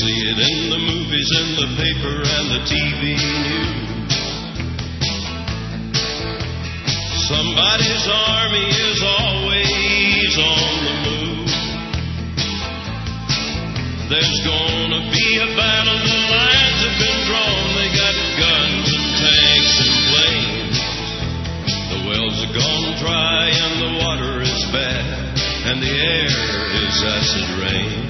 see it in the movies, in the paper, and the TV news. Somebody's army is always on the move. There's gonna be a battle, the lines have been drawn. They got guns and tanks and planes. The wells are gone dry and the water is bad, and the air is acid rain.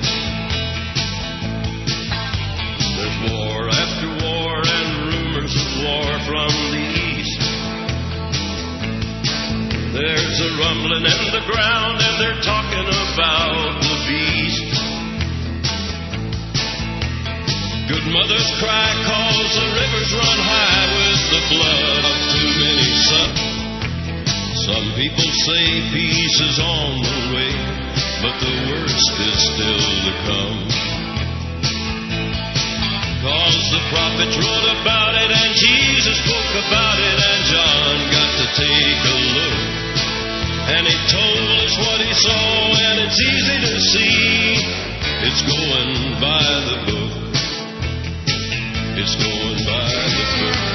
There's war after war and rumors of war from the east. There's a rumbling in the ground and they're talking about the beast. Good mothers cry 'cause the rivers run high with the blood of too many sons. Some people say peace is on the way, but the worst is still to come. 'Cause the prophets wrote about it and Jesus spoke about it, and John got to take a look. And he told us what he saw, and it's easy to see. It's going by the book. It's going by the book.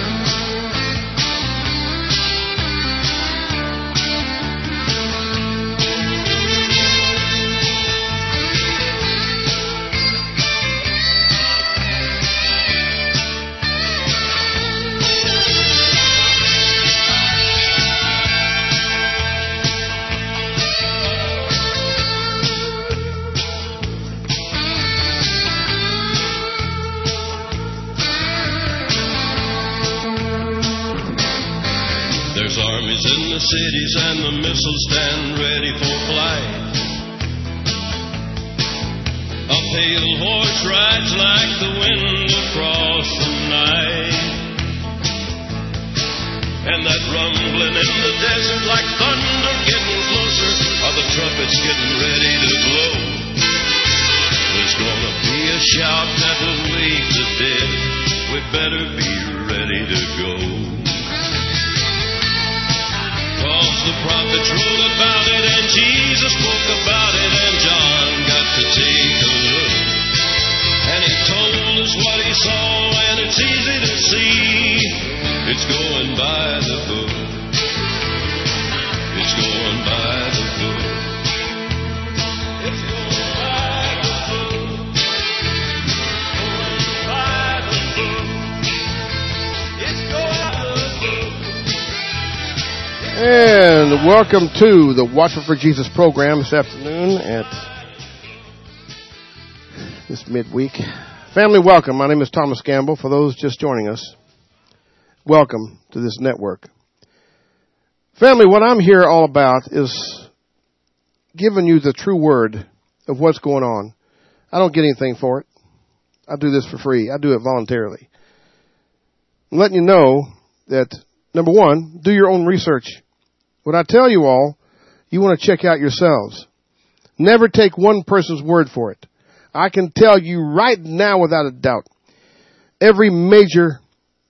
Armies in the cities and the missiles stand ready for flight. A pale horse rides like the wind across the night. And that rumbling in the desert like thunder getting closer, are the trumpets getting ready to blow. There's gonna be a shout that will wake the dead. We better be ready to go. 'Cause the prophets wrote about it and Jesus spoke about it, and John got to take a look. And he told us what he saw, and it's easy to see. It's going by the book. It's going by the book. It's going by the book. Going by the book. It's going by the book. And welcome to the Watching for Jesus program this afternoon at this midweek. Family, welcome. My name is Thomas Gamble. For those just joining us, welcome to this network. Family, what I'm here all about is giving you the true word of what's going on. I don't get anything for it. I do this for free. I do it voluntarily. I'm letting you know that, number one, do your own research. What I tell you all, you want to check out yourselves. Never take one person's word for it. I can tell you right now without a doubt, every major,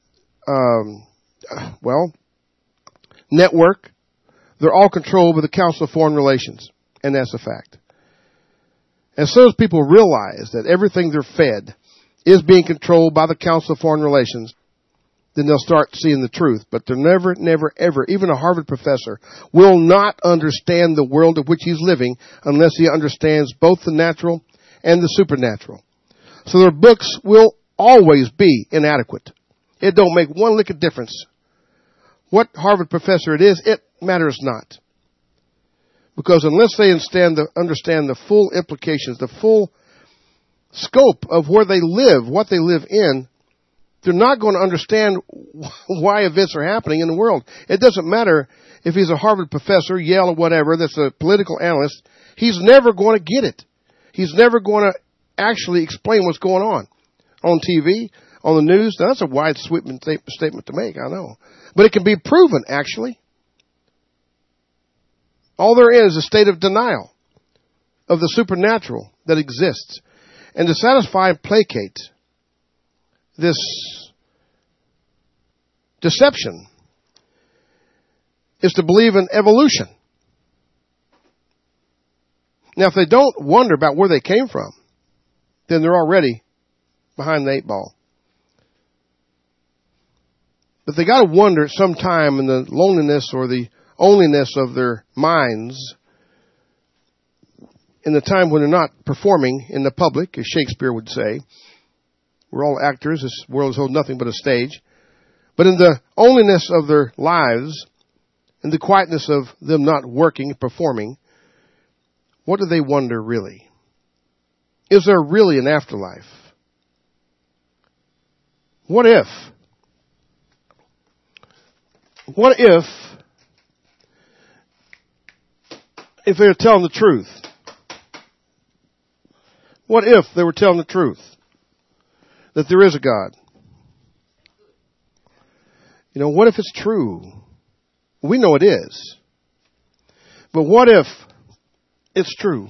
network, they're all controlled by the Council of Foreign Relations. And that's a fact. As soon as people realize that everything they're fed is being controlled by the Council of Foreign Relations, then they'll start seeing the truth. But they're never, ever, even a Harvard professor will not understand the world of which he's living unless he understands both the natural and the supernatural. So their books will always be inadequate. It don't make one lick of difference what Harvard professor it is, it matters not. Because unless they understand the full implications, the full scope of where they live, what they live in, they're not going to understand why events are happening in the world. It doesn't matter if he's a Harvard professor, Yale or whatever, that's a political analyst. He's never going to get it. He's never going to actually explain what's going on TV, on the news. Now, that's a wide sweeping statement to make, I know. But it can be proven, actually. All there is a state of denial of the supernatural that exists. And to satisfy and placate this deception is to believe in evolution. Now, if they don't wonder about where they came from, then they're already behind the 8 ball. But they got to wonder at some time in the loneliness or the onlyness of their minds, in the time when they're not performing in the public, as Shakespeare would say. We're all actors. This world is hold nothing but a stage. But in the onlyness of their lives, in the quietness of them not working and performing, what do they wonder really? Is there really an afterlife? What if they're telling the truth? What if they were telling the truth? That there is a God? You know, what if it's true? We know it is. But what if it's true?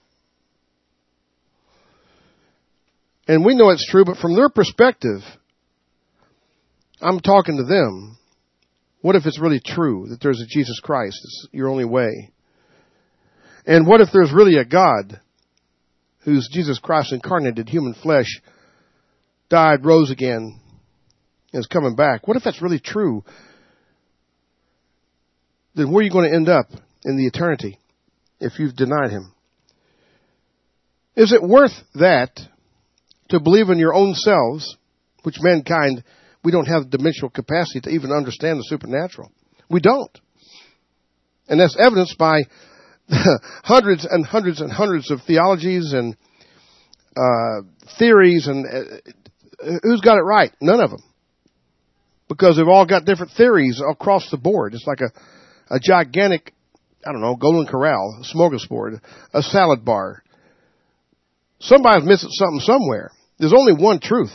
And we know it's true, but from their perspective, I'm talking to them. What if it's really true that there's a Jesus Christ? It's your only way. And what if there's really a God who's Jesus Christ incarnated, human flesh, died, rose again, and is coming back? What if that's really true? Then where are you going to end up in the eternity if you've denied him? Is it worth that to believe in your own selves, which mankind, we don't have the dimensional capacity to even understand the supernatural? We don't. And that's evidenced by hundreds and hundreds and hundreds of theologies and theories, and who's got it right? None of them. Because they've all got different theories across the board. It's like a gigantic, Golden Corral, a smorgasbord, a salad bar. Somebody's missing something somewhere. There's only one truth.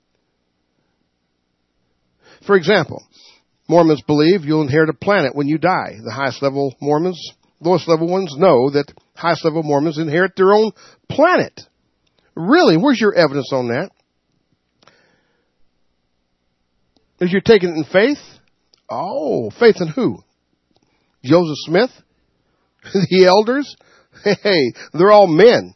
For example, Mormons believe you'll inherit a planet when you die. The highest level Mormons, lowest level ones know that highest level Mormons inherit their own planet. Really? Where's your evidence on that? Is you taking it in faith? Oh, faith in who? Joseph Smith? The elders? Hey, they're all men.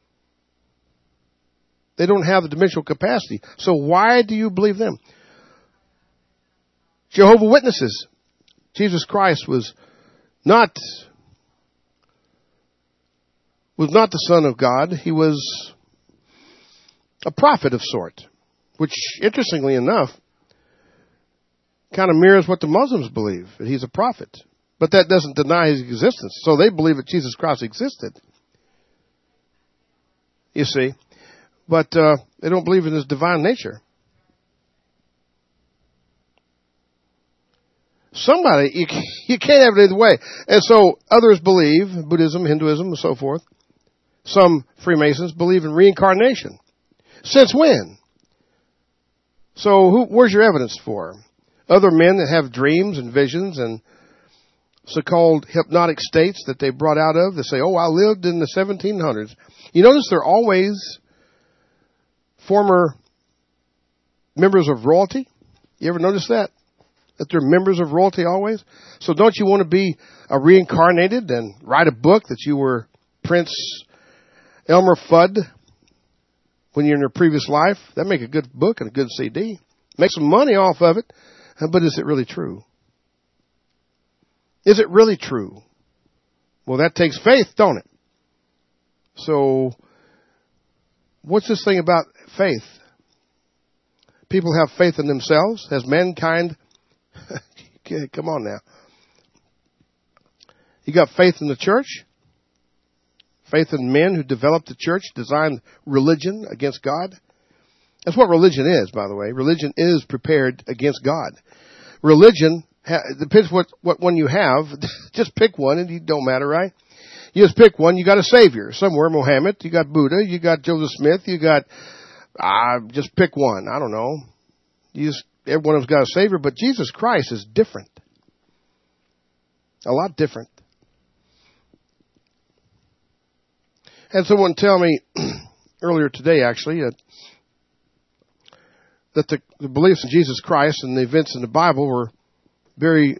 They don't have the dimensional capacity. So why do you believe them? Jehovah's Witnesses. Jesus Christ was not the Son of God. He was a prophet of sort, which, interestingly enough, kind of mirrors what the Muslims believe, that he's a prophet. But that doesn't deny his existence. So they believe that Jesus Christ existed. You see. But they don't believe in his divine nature. Somebody, you can't have it either way. And so others believe, Buddhism, Hinduism, and so forth. Some Freemasons believe in reincarnation. Since when? So where's your evidence for? Other men that have dreams and visions and so-called hypnotic states that they brought out of, they say, oh, I lived in the 1700s. You notice they're always former members of royalty? You ever notice that? That they're members of royalty always? So don't you want to be reincarnated and write a book that you were Prince Elmer Fudd when you're in your previous life? That'd make a good book and a good CD. Make some money off of it. But is it really true? Is it really true? Well, that takes faith, don't it? So what's this thing about faith? People have faith in themselves. Has mankind... Come on now. You got faith in the church? Faith in men who developed the church, designed religion against God? That's what religion is, by the way. Religion is prepared against God. Religion depends what one you have. Just pick one and it don't matter, right? You just pick one. You got a savior. Somewhere, Mohammed. You got Buddha. You got Joseph Smith. You got, just pick one. I don't know. Everyone has got a savior, but Jesus Christ is different. A lot different. Had someone tell me earlier today, actually, that the beliefs in Jesus Christ and the events in the Bible were very,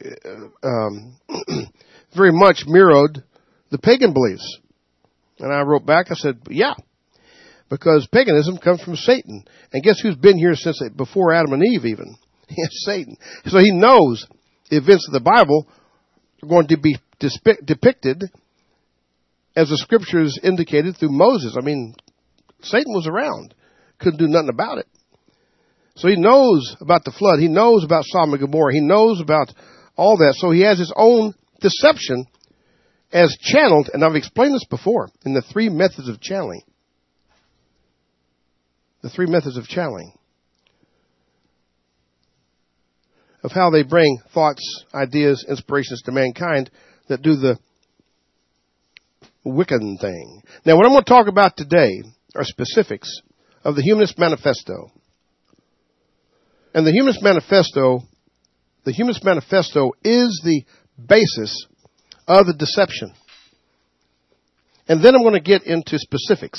very much mirrored the pagan beliefs. And I wrote back, I said, yeah, Because paganism comes from Satan. And guess who's been here since before Adam and Eve even? It's Satan. So he knows the events of the Bible are going to be depicted as the scriptures indicated through Moses. I mean, Satan was around. Couldn't do nothing about it. So he knows about the flood. He knows about Sodom and Gomorrah. He knows about all that. So he has his own deception as channeled, and I've explained this before, in the 3 methods of channeling. The 3 methods of channeling. Of how they bring thoughts, ideas, inspirations to mankind that do the Wiccan thing. Now, what I'm going to talk about today are specifics of the Humanist Manifesto. And the Humanist Manifesto is the basis of the deception. And then I'm going to get into specifics.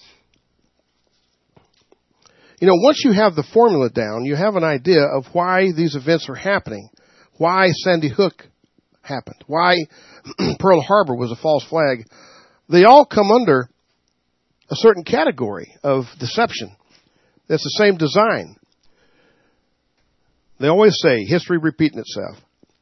You know, once you have the formula down, you have an idea of why these events are happening, why Sandy Hook happened, why Pearl Harbor was a false flag. They all come under a certain category of deception. That's the same design. They always say history repeating itself.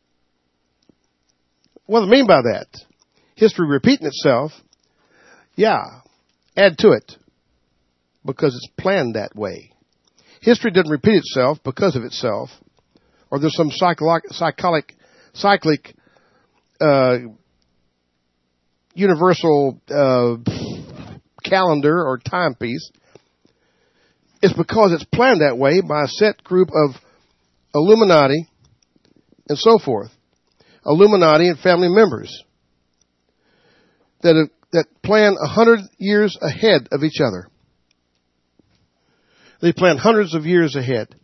What do I mean by that? History repeating itself, yeah, add to it, because it's planned that way. History doesn't repeat itself because of itself, or there's some cyclic universal calendar or timepiece. It's because it's planned that way by a set group of Illuminati and so forth. Illuminati and family members that plan 100 years ahead of each other. They plan hundreds of years ahead.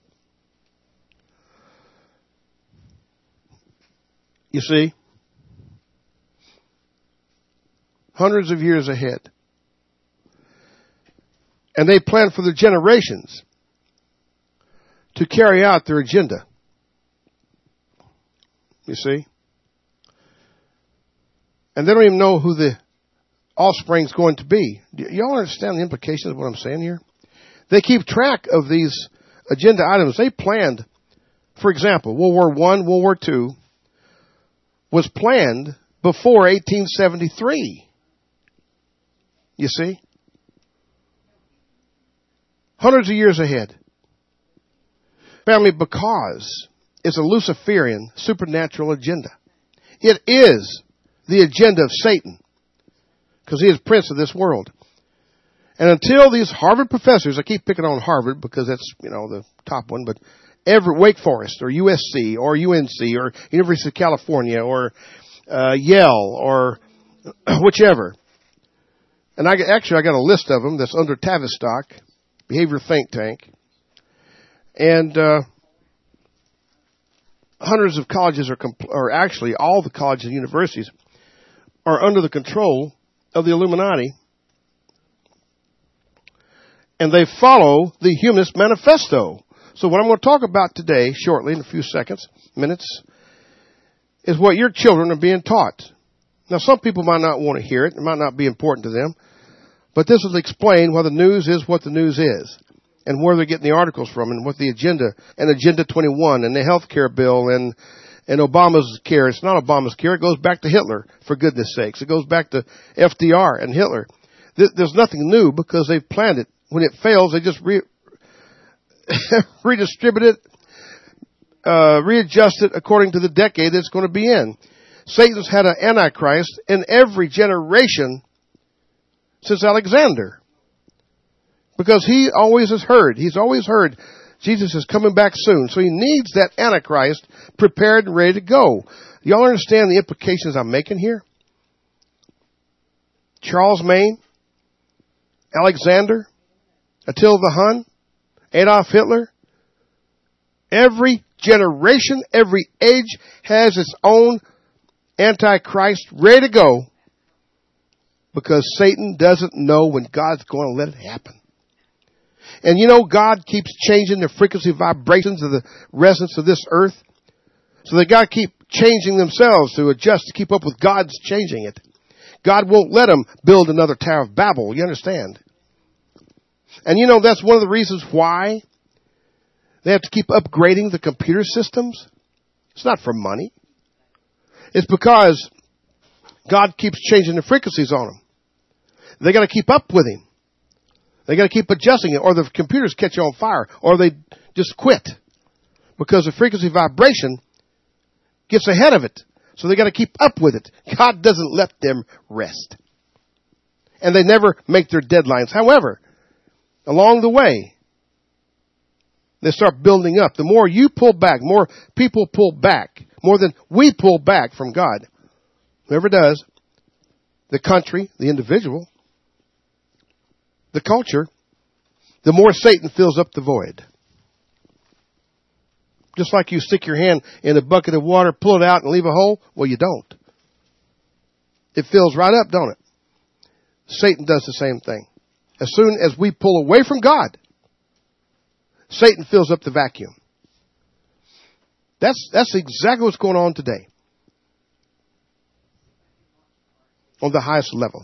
You see? Hundreds of years ahead. And they plan for the generations to carry out their agenda. You see? And they don't even know who the offspring's going to be. Do y'all understand the implications of what I'm saying here? They keep track of these agenda items. They planned, for example, World War I, World War II was planned before 1873. You see? Hundreds of years ahead. Family, because it's a Luciferian supernatural agenda. It is the agenda of Satan, because he is prince of this world. And until these Harvard professors, I keep picking on Harvard because that's, the top one, but every Wake Forest or USC or UNC or University of California or Yale or whichever. And I got a list of them that's under Tavistock, Behavior Think Tank. And hundreds of colleges or actually all the colleges and universities are under the control of the Illuminati. And they follow the Humanist Manifesto. So what I'm going to talk about today, shortly, in a few minutes, is what your children are being taught. Now, some people might not want to hear it. It might not be important to them. But this will explain why the news is what the news is, and where they're getting the articles from, and what the agenda, and Agenda 21, and the health care bill, and Obama's care. It's not Obama's care. It goes back to Hitler, for goodness sakes. It goes back to FDR and Hitler. There's nothing new because they've planned it. When it fails, they just redistribute it, readjust it according to the decade it's going to be in. Satan's had an Antichrist in every generation since Alexander. Because he's always heard Jesus is coming back soon. So he needs that Antichrist prepared and ready to go. Y'all understand the implications I'm making here? Charles Maine, Alexander, Attila the Hun, Adolf Hitler. Every generation, every age has its own Antichrist ready to go, because Satan doesn't know when God's going to let it happen. And God keeps changing the frequency vibrations of the resonance of this earth. So they got to keep changing themselves to adjust to keep up with God's changing it. God won't let them build another Tower of Babel. You understand? And you know, that's one of the reasons why they have to keep upgrading the computer systems. It's not for money. It's because God keeps changing the frequencies on them. They got to keep up with Him. They got to keep adjusting it, or the computers catch on fire, or they just quit because the frequency vibration gets ahead of it. So they got to keep up with it. God doesn't let them rest. And they never make their deadlines. However, along the way, they start building up. The more you pull back, more people pull back, more than we pull back from God. Whoever does, the country, the individual, the culture, the more Satan fills up the void. Just like you stick your hand in a bucket of water, pull it out and leave a hole. Well, you don't. It fills right up, don't it? Satan does the same thing. As soon as we pull away from God, Satan fills up the vacuum. That's exactly what's going on today. On the highest level.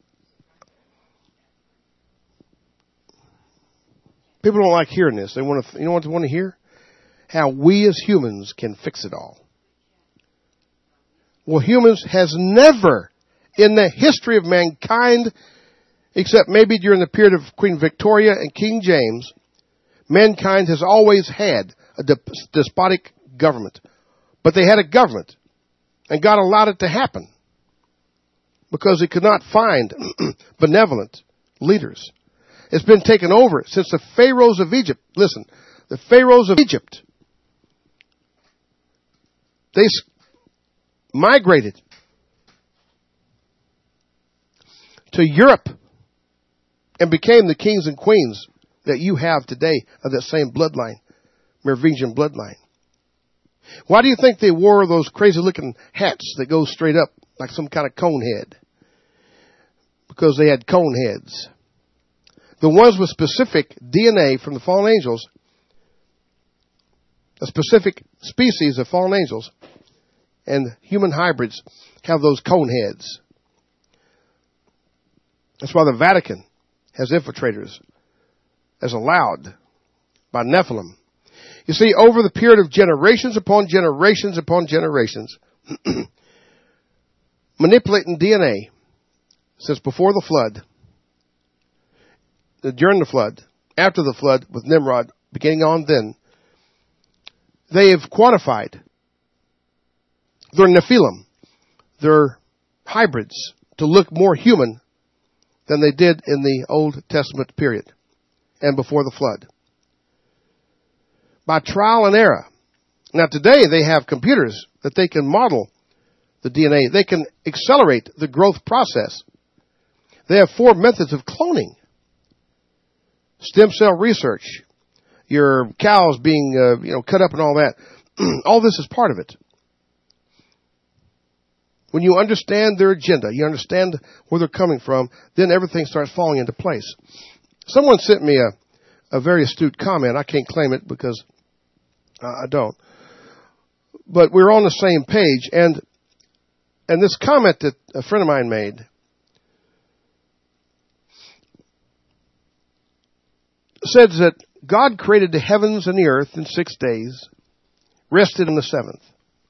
People don't like hearing this. They want to, you know what they want to hear? How we as humans can fix it all. Well, humans has never in the history of mankind, except maybe during the period of Queen Victoria and King James, mankind has always had a despotic government. But they had a government, and God allowed it to happen because it could not find benevolent leaders. It's been taken over since the pharaohs of Egypt. Listen, the pharaohs of Egypt, they migrated to Europe and became the kings and queens that you have today of that same bloodline, Merovingian bloodline. Why do you think they wore those crazy looking hats that go straight up like some kind of cone head? Because they had cone heads. The ones with specific DNA from the fallen angels, a specific species of fallen angels, and human hybrids have those cone heads. That's why the Vatican has infiltrators as allowed by Nephilim. You see, over the period of generations upon generations upon generations, manipulating DNA since before the flood, during the flood, after the flood with Nimrod, beginning on then, they have quantified their Nephilim, their hybrids, to look more human than they did in the Old Testament period and before the flood. By trial and error. Now today they have computers that they can model the DNA. They can accelerate the growth process. They have 4 methods of cloning. Stem cell research. Your cows being, cut up and all that. All this is part of it. When you understand their agenda, you understand where they're coming from, then everything starts falling into place. Someone sent me a very astute comment. I can't claim it because I don't. But we're on the same page. And this comment that a friend of mine made says that God created the heavens and the earth in 6 days, rested on the 7th.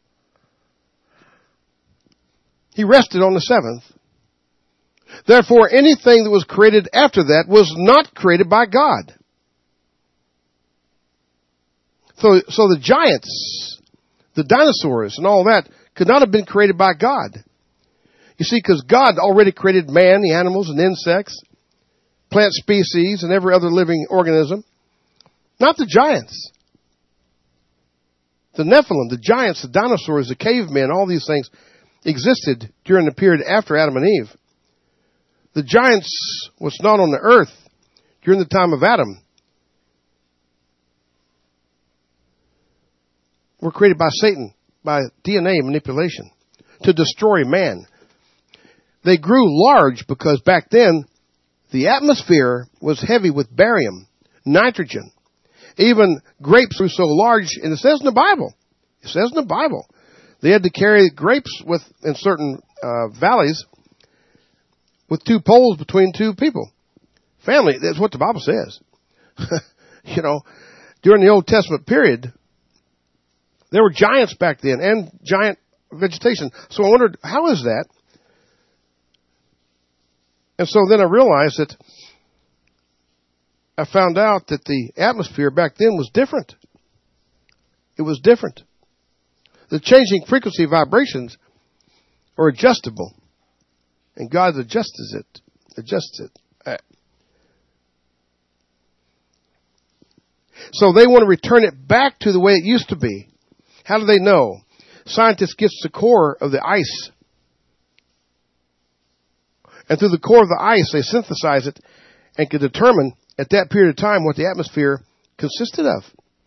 He rested on the 7th. Therefore, anything that was created after that was not created by God. So the giants, the dinosaurs and all that could not have been created by God. You see, because God already created man, the animals and insects, plant species and every other living organism. Not the giants. The Nephilim, the giants, the dinosaurs, the cavemen, all these things existed during the period after Adam and Eve. The giants was not on the earth during the time of Adam. Were created by Satan, by DNA manipulation, to destroy man. They grew large because back then the atmosphere was heavy with barium, nitrogen. Even grapes grew so large, and it says in the Bible. It says in the Bible. They had to carry grapes in certain valleys with 2 poles between 2 people Family, that's what the Bible says. You know, during the Old Testament period, there were giants back then and giant vegetation. So I wondered, how is that? And so then I realized that I found out that the atmosphere back then was different. It was different. The changing frequency vibrations are adjustable. And God adjusts it. So they want to return it back to the way it used to be. How do they know? Scientists get to the core of the ice. And through the core of the ice, they synthesize it and can determine at that period of time what the atmosphere consisted of.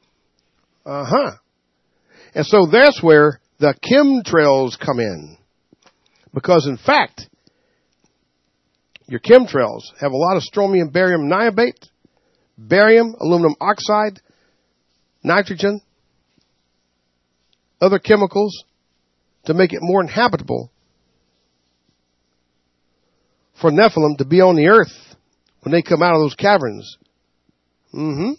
And so that's where the chemtrails come in. Because in fact, your chemtrails have a lot of strontium, barium niobate, barium, aluminum oxide, nitrogen, other chemicals to make it more inhabitable for Nephilim to be on the earth when they come out of those caverns. And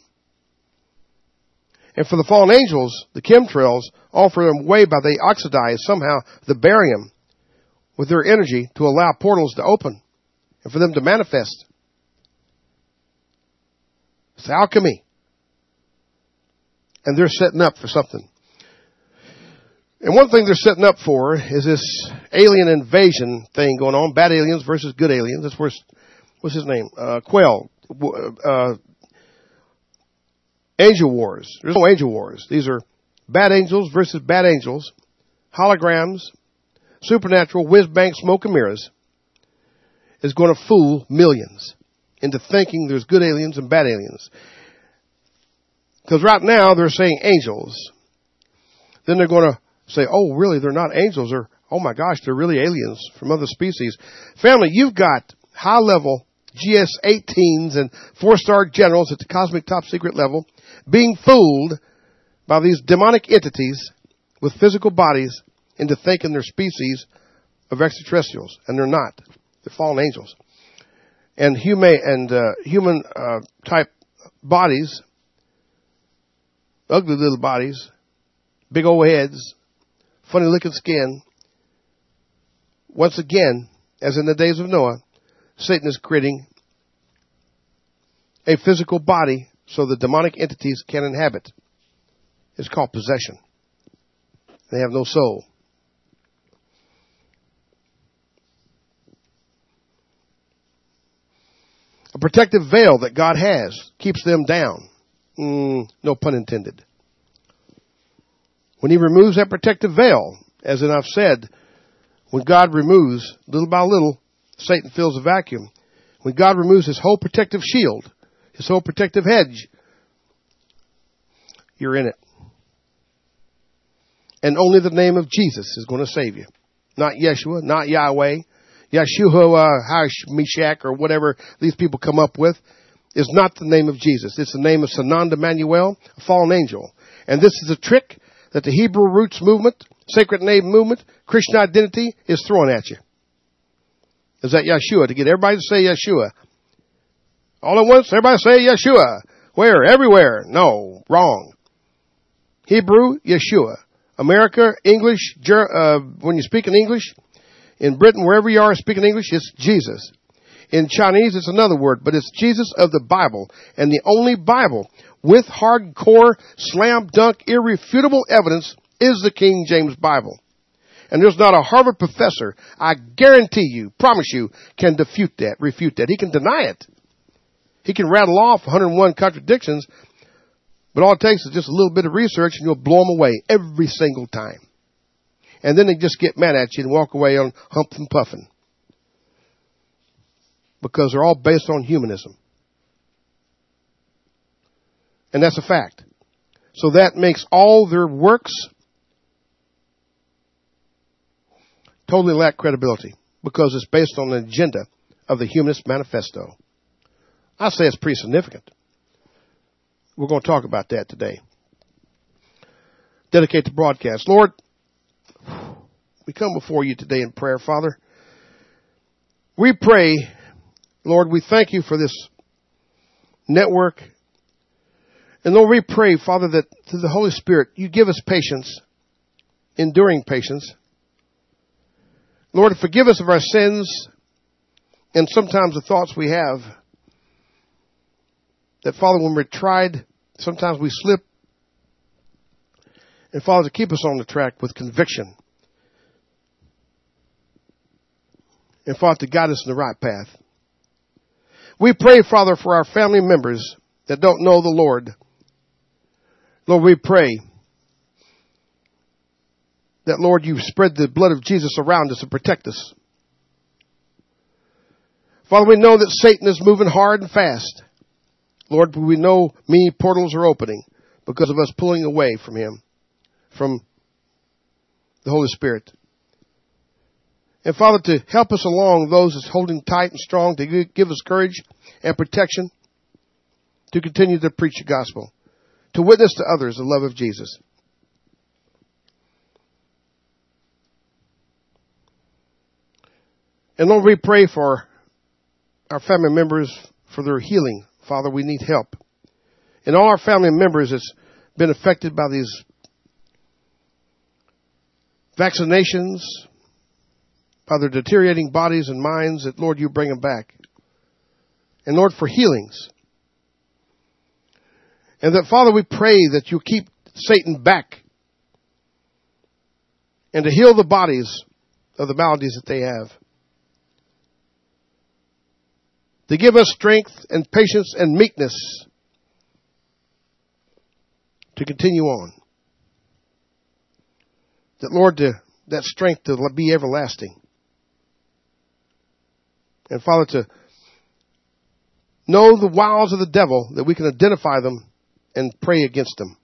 for the fallen angels, the chemtrails offer them way by they oxidize somehow the barium with their energy to allow portals to open and for them to manifest. It's alchemy. And they're setting up for something. And one thing they're setting up for is this alien invasion thing going on. Bad aliens versus good aliens. That's what's his name? Quell. Angel wars. There's no angel wars. These are bad angels versus bad angels. Holograms. Supernatural whiz-bang smoke and mirrors is going to fool millions into thinking there's good aliens and bad aliens. Because right now they're saying angels. Then they're going to say, oh, really, they're not angels. Or, oh, my gosh, they're really aliens from other species. Family, you've got high-level GS-18s and 4-star generals at the cosmic top secret level being fooled by these demonic entities with physical bodies into thinking they're species of extraterrestrials. And they're not. They're fallen angels. And human type bodies, ugly little bodies, big old heads, funny looking skin. Once again, as in the days of Noah, Satan is creating a physical body so the demonic entities can inhabit. It's called possession. They have no soul. A protective veil that God has keeps them down. No pun intended. When he removes that protective veil, as I've said, when God removes, little by little, Satan fills a vacuum. When God removes his whole protective shield, his whole protective hedge, you're in it. And only the name of Jesus is going to save you. Not Yeshua, not Yahweh, Yeshua, Meshach, or whatever these people come up with, is not the name of Jesus. It's the name of Sananda Manuel, a fallen angel. And this is a trick that the Hebrew roots movement, sacred name movement, Christian identity is throwing at you. Is that Yeshua? To get everybody to say Yeshua. All at once, everybody say Yeshua. Where? Everywhere. No, wrong. Hebrew, Yeshua. America, English, when you speak in English, in Britain, wherever you are speaking English, it's Jesus. In Chinese, it's another word, but it's Jesus of the Bible. And the only Bible with hardcore, slam dunk, irrefutable evidence is the King James Bible. And there's not a Harvard professor, I guarantee you, promise you, can refute that. He can deny it. He can rattle off 101 contradictions, but all it takes is just a little bit of research and you'll blow them away every single time. And then they just get mad at you and walk away on humping and puffing. Because they're all based on humanism. And that's a fact. So that makes all their works totally lack credibility. Because it's based on the agenda of the Humanist Manifesto. I say it's pretty significant. We're going to talk about that today. Dedicate the broadcast. Lord, we come before you today in prayer, Father. We pray, Lord, we thank you for this network. And Lord, we pray, Father, that through the Holy Spirit, you give us patience, enduring patience. Lord, forgive us of our sins and sometimes the thoughts we have. That, Father, when we're tried, sometimes we slip. And, Father, to keep us on the track with conviction. And, Father, to guide us in the right path. We pray, Father, for our family members that don't know the Lord. Lord, we pray that, Lord, you spread the blood of Jesus around us and protect us. Father, we know that Satan is moving hard and fast. Lord, we know many portals are opening because of us pulling away from him, from the Holy Spirit. And Father, to help us along, those that's holding tight and strong, to give us courage and protection to continue to preach the gospel, to witness to others the love of Jesus. And Lord, we pray for our family members for their healing. Father, we need help. And all our family members that's been affected by these vaccinations, by their deteriorating bodies and minds, that, Lord, you bring them back. And, Lord, for healings. And that, Father, we pray that you keep Satan back and to heal the bodies of the maladies that they have. To give us strength and patience and meekness to continue on. That, Lord, that strength to be everlasting. And, Father, to know the wiles of the devil, that we can identify them and pray against them.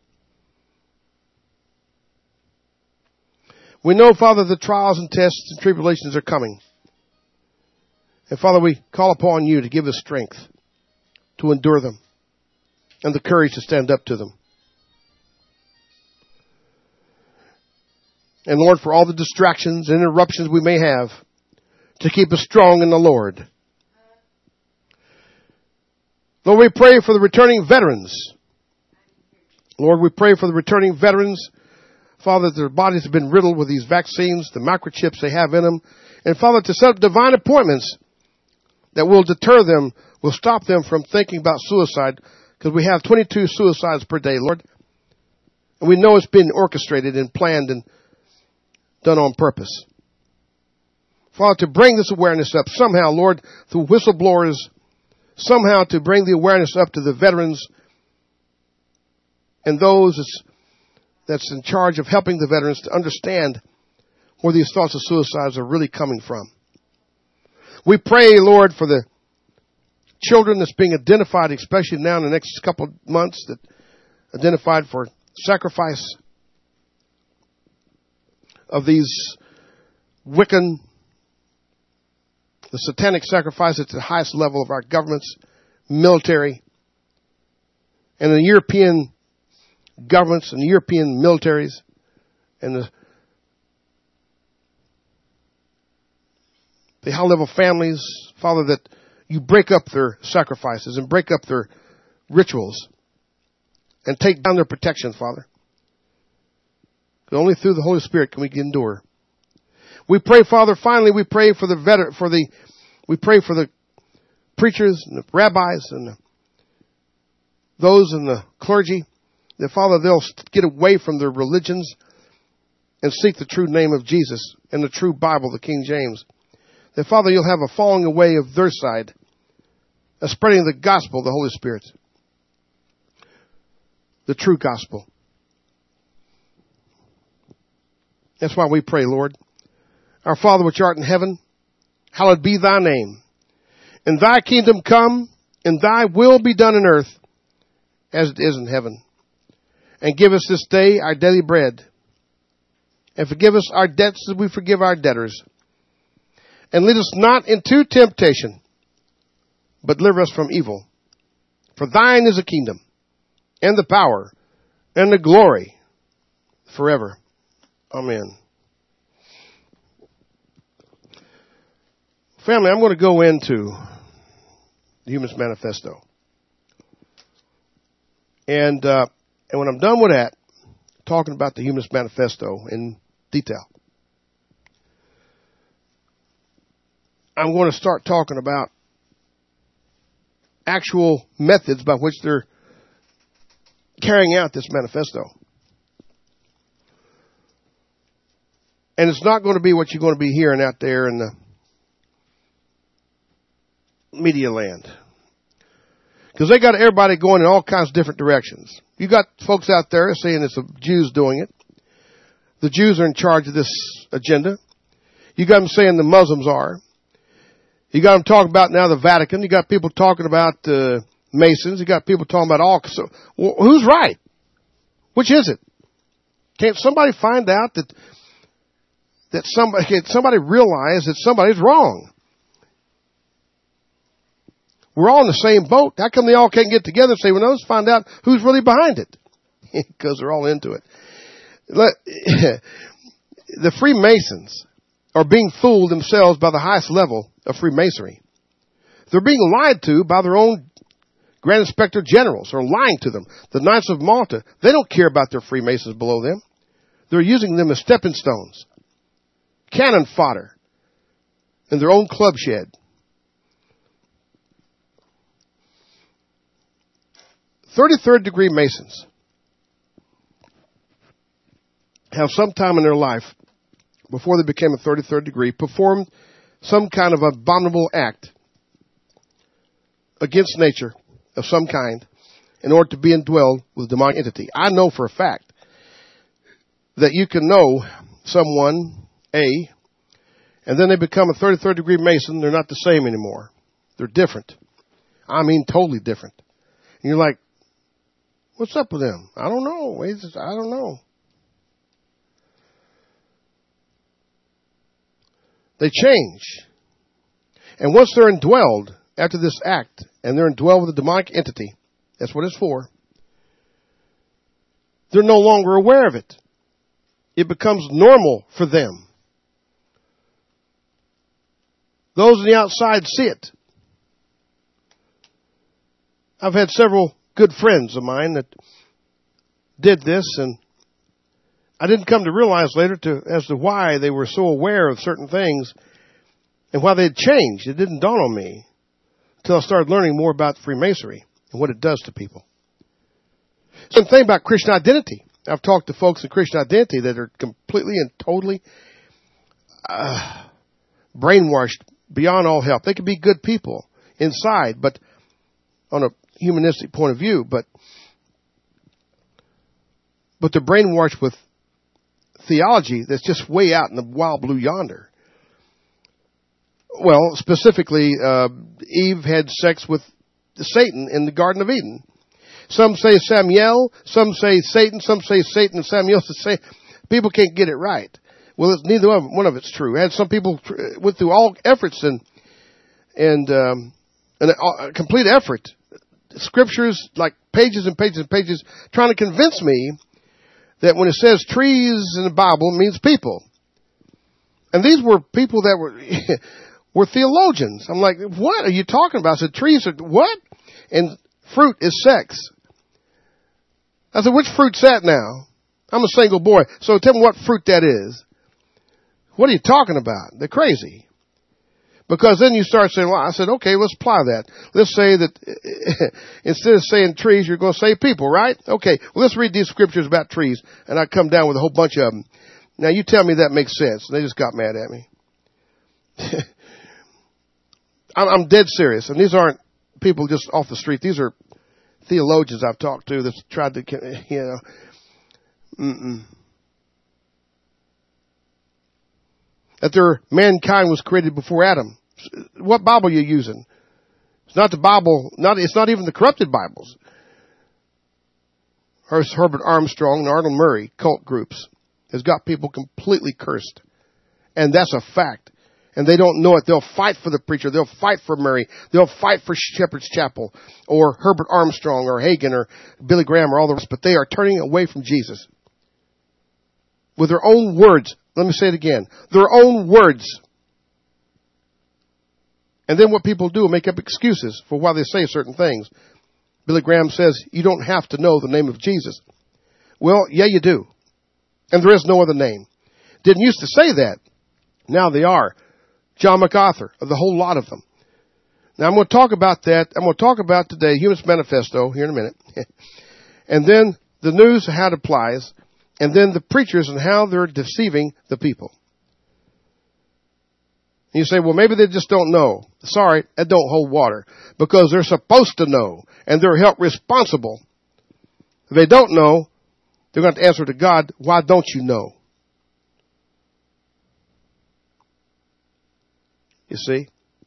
We know, Father, the trials and tests and tribulations are coming. And, Father, we call upon you to give us strength to endure them and the courage to stand up to them. And, Lord, for all the distractions and interruptions we may have, to keep us strong in the Lord. Lord, we pray for the returning veterans. Lord, we pray for the returning veterans. Father, their bodies have been riddled with these vaccines, the microchips they have in them. And, Father, to set up divine appointments that will deter them, will stop them from thinking about suicide, because we have 22 suicides per day, Lord. And we know it's been orchestrated and planned and done on purpose. Father, to bring this awareness up somehow, Lord, through whistleblowers, somehow to bring the awareness up to the veterans and those that's in charge of helping the veterans to understand where these thoughts of suicides are really coming from. We pray, Lord, for the children that's being identified, especially now in the next couple of months, that identified for sacrifice of these Wiccan, the satanic sacrifice at the highest level of our governments, military, and the European governments and the European militaries and the high-level families, Father, that you break up their sacrifices and break up their rituals and take down their protection, Father. Only through the Holy Spirit can we endure. We pray, Father, finally, we pray for the preachers and the rabbis and those in the clergy, that, Father, they'll get away from their religions and seek the true name of Jesus and the true Bible, the King James. That, Father, you'll have a falling away of their side, a spreading the gospel of the Holy Spirit, the true gospel. That's why we pray, Lord. Our Father which art in heaven, hallowed be thy name. And thy kingdom come, and thy will be done in earth as it is in heaven. And give us this day our daily bread. And forgive us our debts as we forgive our debtors. And lead us not into temptation, but deliver us from evil. For thine is the kingdom, and the power, and the glory, forever. Amen. Family, I'm going to go into the Humanist Manifesto. And when I'm done with that, talking about the Humanist Manifesto in detail, I'm going to start talking about actual methods by which they're carrying out this manifesto. And it's not going to be what you're going to be hearing out there in the media land. Because they got everybody going in all kinds of different directions. You got folks out there saying it's the Jews doing it. The Jews are in charge of this agenda. You got them saying the Muslims are. You got them talking about now the Vatican. You got people talking about Masons. You got people talking about all. So, well, who's right? Which is it? Can't somebody find out that somebody realize that somebody's wrong? We're all in the same boat. How come they all can't get together and say, well, let's find out who's really behind it? Because they're all into it. The Freemasons are being fooled themselves by the highest level of Freemasonry. They're being lied to by their own Grand Inspector Generals. They're lying to them. The Knights of Malta, they don't care about their Freemasons below them. They're using them as stepping stones, cannon fodder in their own club shed. 33rd degree Masons have sometime in their life, before they became a 33rd degree, performed some kind of abominable act against nature of some kind in order to be indwelled with a demonic entity. I know for a fact that you can know someone, and then they become a 33rd degree Mason. They're not the same anymore. They're different. I mean, totally different. And you're like, what's up with them? I don't know. I don't know. They change. And once they're indwelled after this act, and they're indwelled with a demonic entity, that's what it's for, they're no longer aware of it. It becomes normal for them. Those on the outside see it. I've had several good friends of mine that did this, and I didn't come to realize later as to why they were so aware of certain things and why they had changed. It didn't dawn on me until I started learning more about Freemasonry and what it does to people. Same thing about Christian identity. I've talked to folks in Christian identity that are completely and totally brainwashed beyond all help. They can be good people inside, but on a humanistic point of view, but they're brainwashed with theology that's just way out in the wild blue yonder. Well, specifically, Eve had sex with Satan in the Garden of Eden. Some say Samuel, some say Satan, some say Satan and Samuel. People can't get it right. Well, it's neither one of it's true. And some people went through all efforts and a complete effort. Scriptures, like pages and pages and pages, trying to convince me that when it says trees in the Bible, it means people. And these were people that were theologians. I'm like, what are you talking about? I said, trees are what? And fruit is sex. I said, which fruit's that now? I'm a single boy, so tell me what fruit that is. What are you talking about? They're crazy. Because then you start saying, well, I said, okay, let's apply that. Let's say that instead of saying trees, you're going to say people, right? Okay, well, let's read these scriptures about trees. And I come down with a whole bunch of them. Now, you tell me that makes sense. And they just got mad at me. I'm dead serious. And these aren't people just off the street. These are theologians I've talked to that's tried to, that mankind was created before Adam. What Bible are you using? It's not the Bible. It's not even the corrupted Bibles. Herbert Armstrong and Arnold Murray cult groups has got people completely cursed, and that's a fact. And they don't know it. They'll fight for the preacher. They'll fight for Murray. They'll fight for Shepherd's Chapel or Herbert Armstrong or Hagin or Billy Graham or all the rest. But they are turning away from Jesus with their own words. Let me say it again. Their own words. And then what people do, make up excuses for why they say certain things. Billy Graham says you don't have to know the name of Jesus. Well, yeah, you do. And there is no other name. Didn't used to say that. Now they are. John MacArthur, the whole lot of them. Now I'm going to talk about that. I'm going to talk about today Humanist Manifesto here in a minute. And then the news, how it applies. And then the preachers and how they're deceiving the people. And you say, well, maybe they just don't know. Sorry, that don't hold water. Because they're supposed to know. And they're held responsible. If they don't know, they're going to answer to God, why don't you know? You see?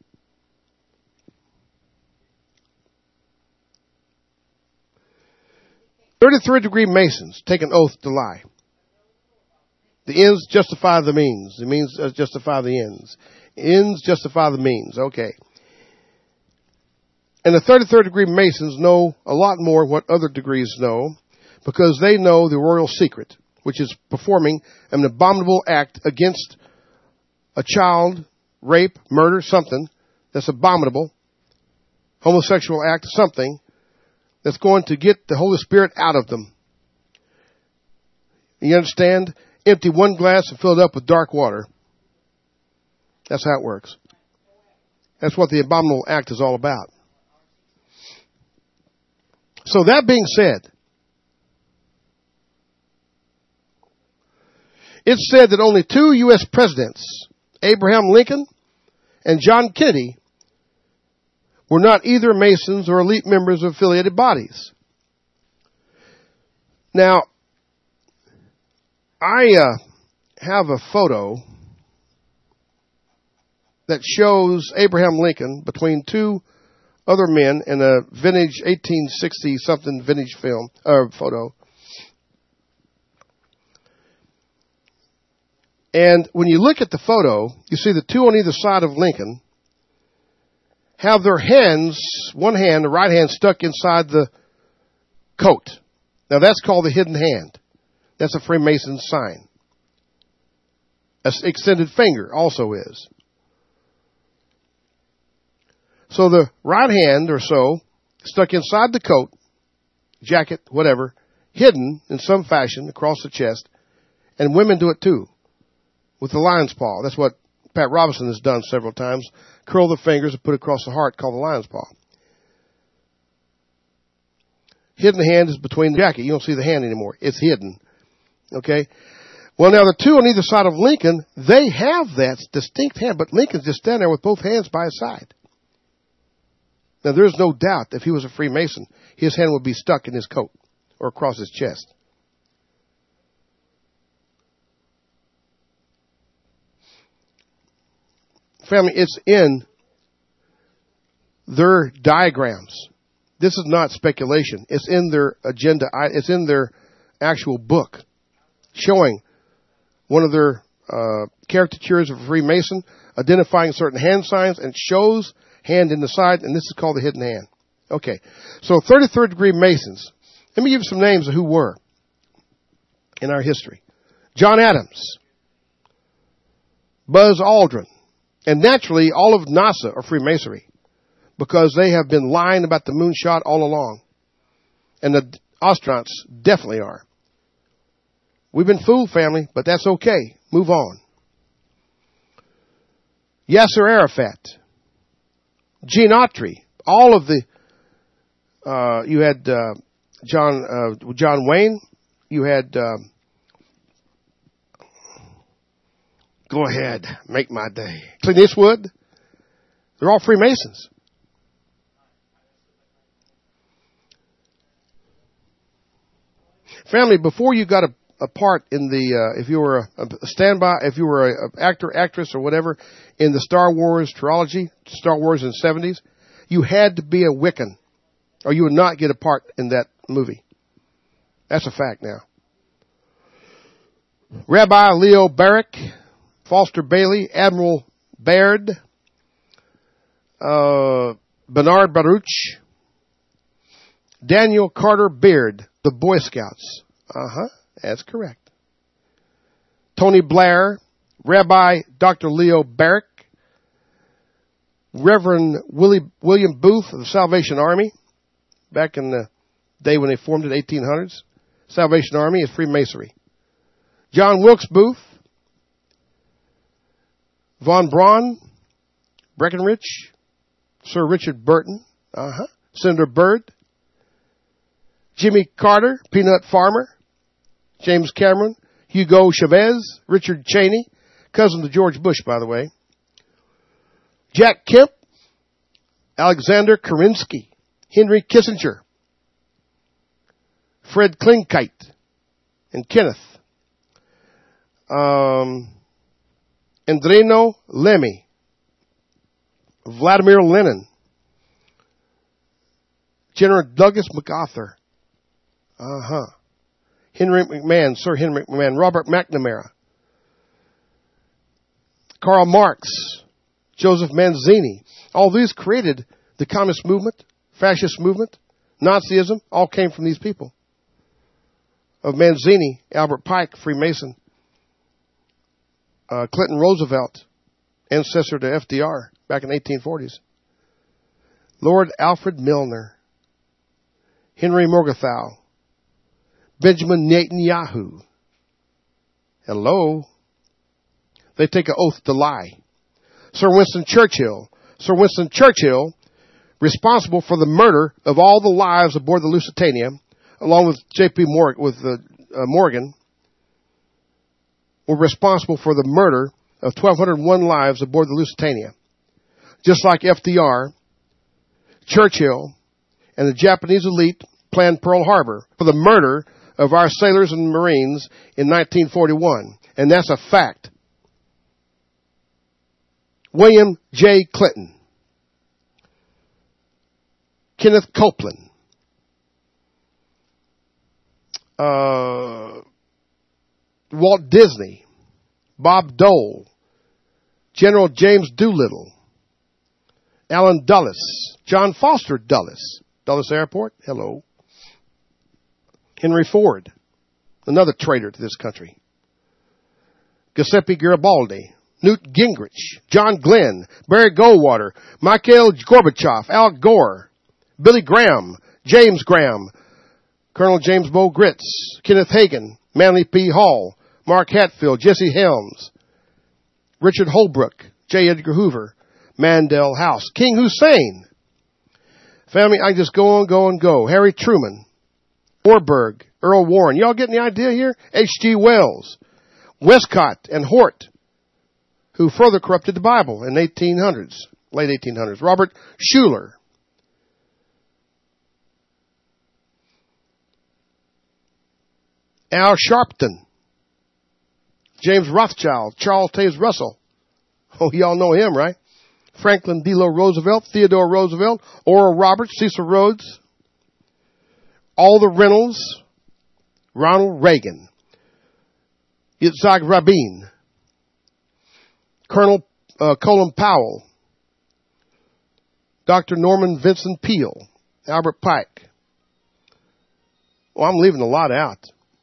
Third-degree Masons take an oath to lie. The ends justify the means. The means justify the ends. Ends justify the means. Okay. And the 33rd degree Masons know a lot more what other degrees know because they know the royal secret, which is performing an abominable act against a child, rape, murder, something that's abominable, homosexual act, something that's going to get the Holy Spirit out of them. You understand? Empty one glass and fill it up with dark water. That's how it works. That's what the abominable act is all about. So that being said, it's said that only 2 U.S. presidents, Abraham Lincoln and John Kennedy, were not either Masons or elite members of affiliated bodies. Now, I have a photo that shows Abraham Lincoln between 2 other men in a vintage 1860-something vintage film photo. And when you look at the photo, you see the 2 on either side of Lincoln have their hands, one hand, the right hand, stuck inside the coat. Now that's called the hidden hand. That's a Freemason sign. An extended finger also is. So the right hand or so, stuck inside the coat, jacket, whatever, hidden in some fashion across the chest, and women do it too, with the lion's paw. That's what Pat Robertson has done several times. Curl the fingers and put it across the heart, called the lion's paw. Hidden hand is between the jacket. You don't see the hand anymore. It's hidden. Okay? Well, now the 2 on either side of Lincoln, they have that distinct hand, but Lincoln's just standing there with both hands by his side. Now, there's no doubt if he was a Freemason, his hand would be stuck in his coat or across his chest. Family, it's in their diagrams. This is not speculation. It's in their agenda. It's in their actual book showing one of their caricatures of a Freemason, identifying certain hand signs, and shows hand in the side, and this is called the hidden hand. Okay, so 33rd degree Masons. Let me give you some names of who were in our history. John Adams, Buzz Aldrin, and naturally all of NASA are Freemasonry because they have been lying about the moonshot all along. And the astronauts definitely are. We've been fooled, family, but that's okay. Move on. Yasser Arafat, Gene Autry, all of the, you had John Wayne, you had, go ahead, make my day, Clint Eastwood. They're all Freemasons. Family, before you got a part in the, if you were a standby, if you were an actor, actress, or whatever, in the Star Wars trilogy, Star Wars in the 70s, you had to be a Wiccan, or you would not get a part in that movie. That's a fact now. Rabbi Leo Baruch, Foster Bailey, Admiral Baird, Bernard Baruch, Daniel Carter Beard, the Boy Scouts. That's correct. Tony Blair, Rabbi Dr. Leo Baruch, Reverend William Booth of the Salvation Army, back in the day when they formed it, 1800s. Salvation Army is Freemasonry. John Wilkes Booth, Von Braun, Breckinridge, Sir Richard Burton, Senator Byrd, Jimmy Carter, Peanut Farmer, James Cameron, Hugo Chavez, Richard Cheney, cousin to George Bush, by the way, Jack Kemp, Alexander Kerensky, Henry Kissinger, Fred Klinkite, and Kenneth, Andrino Lemmy, Vladimir Lenin, General Douglas MacArthur, Henry McMahon, Sir Henry McMahon, Robert McNamara, Karl Marx, Joseph Manzini. All these created the communist movement, fascist movement, Nazism, all came from these people. Of Manzini, Albert Pike, Freemason, Clinton Roosevelt, ancestor to FDR back in the 1840s, Lord Alfred Milner, Henry Morgenthau, Benjamin Netanyahu. Hello. They take an oath to lie. Sir Winston Churchill, responsible for the murder of all the lives aboard the Lusitania, along with Morgan, were responsible for the murder of 1,201 lives aboard the Lusitania. Just like FDR, Churchill, and the Japanese elite planned Pearl Harbor for the murder of our sailors and Marines in 1941. And that's a fact. William J. Clinton, Kenneth Copeland, Walt Disney, Bob Dole, General James Doolittle, Allen Dulles, John Foster Dulles, Dulles Airport, hello, Henry Ford, another traitor to this country, Giuseppe Garibaldi, Newt Gingrich, John Glenn, Barry Goldwater, Mikhail Gorbachev, Al Gore, Billy Graham, James Graham, Colonel James Bo Gritz, Kenneth Hagin, Manly P. Hall, Mark Hatfield, Jesse Helms, Richard Holbrooke, J. Edgar Hoover, Mandel House, King Hussein. Family, I just go and go. Harry Truman, Warburg, Earl Warren. Y'all getting the idea here? H.G. Wells, Westcott, and Hort, who further corrupted the Bible in the late 1800s. Robert Schuller. Al Sharpton. James Rothschild. Charles Taze Russell. Oh, y'all know him, right? Franklin Delano Roosevelt. Theodore Roosevelt. Oral Roberts. Cecil Rhodes. Alder Reynolds. Ronald Reagan. Yitzhak Rabin. Colonel Colin Powell, Dr. Norman Vincent Peale, Albert Pike. Well, I'm leaving a lot out.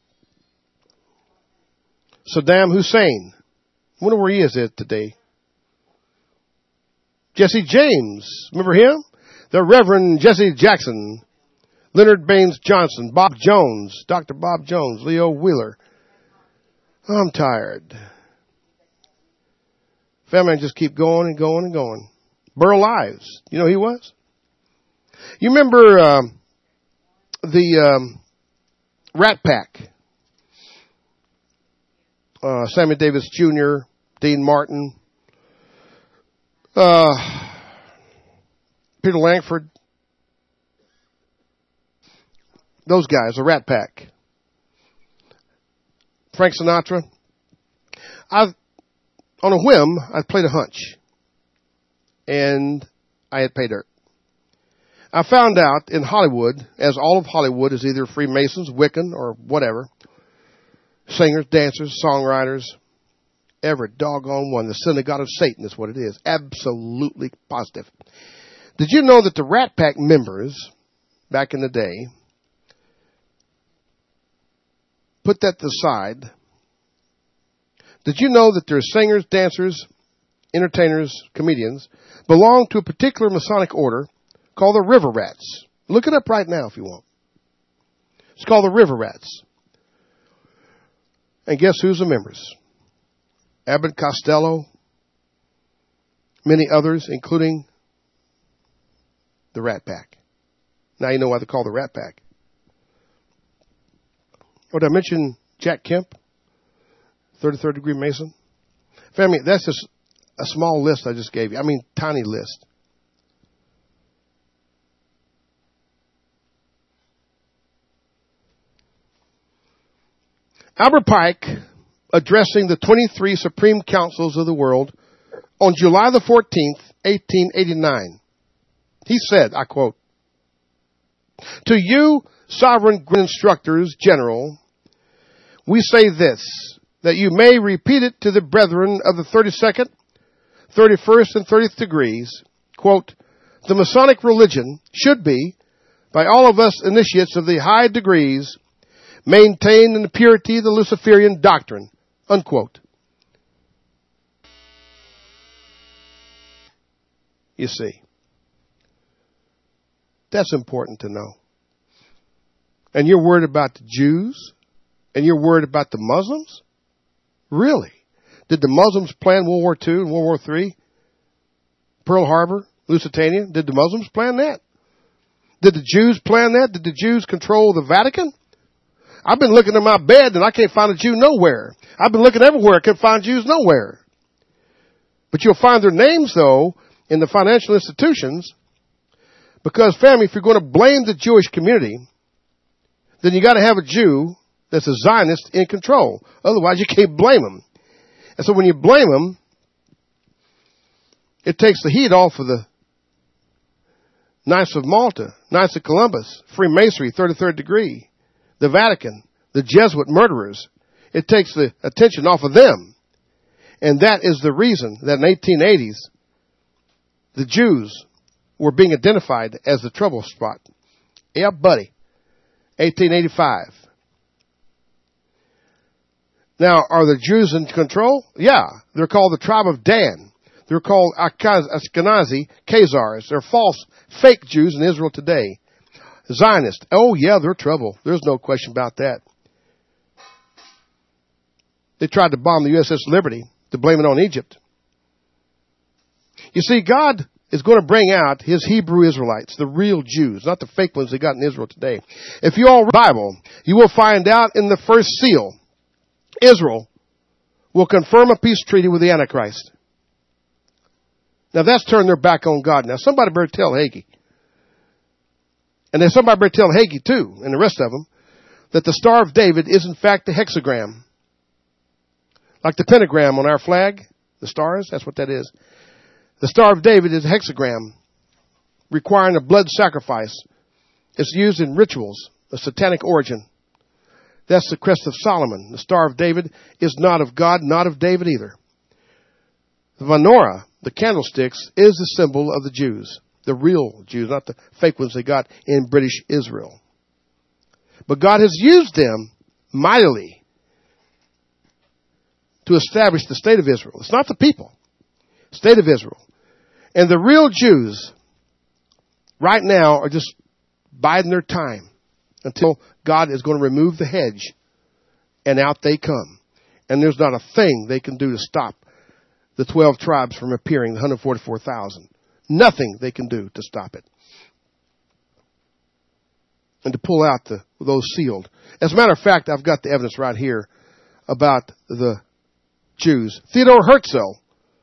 Saddam Hussein. I wonder where he is at today. Jesse James. Remember him? The Reverend Jesse Jackson. Leonard Baines Johnson. Bob Jones. Dr. Bob Jones. Leo Wheeler. I'm tired. Family, just keep going and going and going. Burl Ives. You know who he was? You remember the Rat Pack? Sammy Davis Jr., Dean Martin, Peter Langford. Those guys, the Rat Pack. Frank Sinatra. On a whim, I played a hunch. And I had pay dirt. I found out in Hollywood, as all of Hollywood is either Freemasons, Wiccan, or whatever, singers, dancers, songwriters, every doggone one. The synagogue of Satan is what it is. Absolutely positive. Did you know that the Rat Pack members, back in the day, put that to the side. Did you know that their singers, dancers, entertainers, comedians belong to a particular Masonic order called the River Rats? Look it up right now if you want. It's called the River Rats. And guess who's the members? Abbott Costello, many others, including the Rat Pack. Now you know why they're called the Rat Pack. Oh, did I mention Jack Kemp, 33rd degree Mason? Family, that's just a small list I just gave you. I mean, tiny list. Albert Pike, addressing the 23 Supreme Councils of the world on July the 14th, 1889, he said, I quote, "To you, sovereign instructors general, we say this, that you may repeat it to the brethren of the 32nd, 31st, and 30th degrees, quote, the Masonic religion should be, by all of us initiates of the high degrees, maintained in the purity of the Luciferian doctrine," unquote. You see, that's important to know. And you're worried about the Jews? And you're worried about the Muslims? Really? Did the Muslims plan World War II and World War III? Pearl Harbor, Lusitania? Did the Muslims plan that? Did the Jews plan that? Did the Jews control the Vatican? I've been looking in my bed and I can't find a Jew nowhere. I've been looking everywhere. I can't find Jews nowhere. But you'll find their names, though, in the financial institutions. Because, family, if you're going to blame the Jewish community, then you got to have a Jew that's a Zionist in control. Otherwise, you can't blame them. And so when you blame them, it takes the heat off of the Knights of Malta, Knights of Columbus, Freemasonry, 33rd degree, the Vatican, the Jesuit murderers. It takes the attention off of them. And that is the reason that in the 1880s, the Jews were being identified as the trouble spot. Yeah, buddy. 1885. Now, are the Jews in control? Yeah. They're called the tribe of Dan. They're called Ashkenazi Khazars. They're false, fake Jews in Israel today. Zionists. Oh, yeah, they're trouble. There's no question about that. They tried to bomb the USS Liberty to blame it on Egypt. You see, God is going to bring out his Hebrew Israelites, the real Jews, not the fake ones they got in Israel today. If you all read the Bible, you will find out in the first seal, Israel will confirm a peace treaty with the Antichrist. Now that's turned their back on God. Now somebody better tell Hagee. And then somebody better tell Hagee too, and the rest of them, that the Star of David is in fact the hexagram. Like the pentagram on our flag, the stars, that's what that is. The Star of David is a hexagram requiring a blood sacrifice. It's used in rituals of satanic origin. That's the crest of Solomon. The Star of David is not of God, not of David either. The menorah, the candlesticks, is the symbol of the Jews. The real Jews, not the fake ones they got in British Israel. But God has used them mightily to establish the state of Israel. It's not the people. State of Israel. And the real Jews right now are just biding their time until God is going to remove the hedge and out they come. And there's not a thing they can do to stop the 12 tribes from appearing, the 144,000. Nothing they can do to stop it. And to pull out those sealed. As a matter of fact, I've got the evidence right here about the Jews. Theodore Herzl,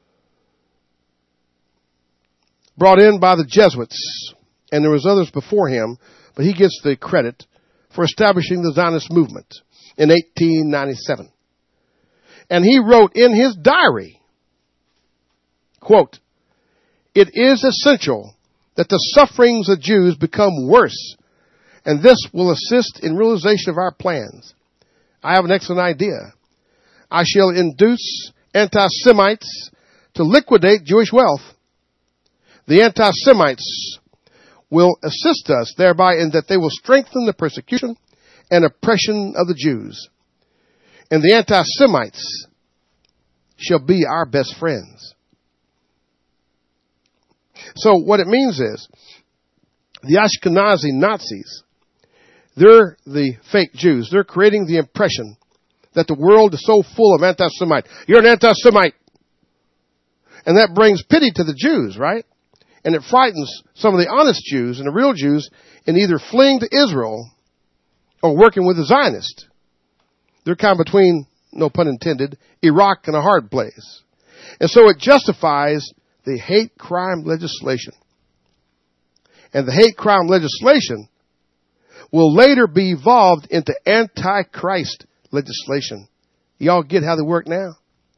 brought in by the Jesuits, and there was others before him, but he gets the credit for establishing the Zionist movement in 1897. And he wrote in his diary, quote, "It is essential that the sufferings of Jews become worse, and this will assist in realization of our plans. I have an excellent idea. I shall induce anti-Semites to liquidate Jewish wealth. The anti-Semites will assist us thereby in that they will strengthen the persecution and oppression of the Jews. And the anti-Semites shall be our best friends." So what it means is The Ashkenazi Nazis, they're the fake Jews. They're creating the impression that the world is so full of anti-Semite. You're an anti-Semite. And that brings pity to the Jews, right? And it frightens some of the honest Jews and the real Jews in either fleeing to Israel or working with the Zionists. They're kind of between, no pun intended, Iraq and a hard place. And so it justifies the hate crime legislation. And the hate crime legislation will later be evolved into anti-Christ legislation. Y'all get how they work now?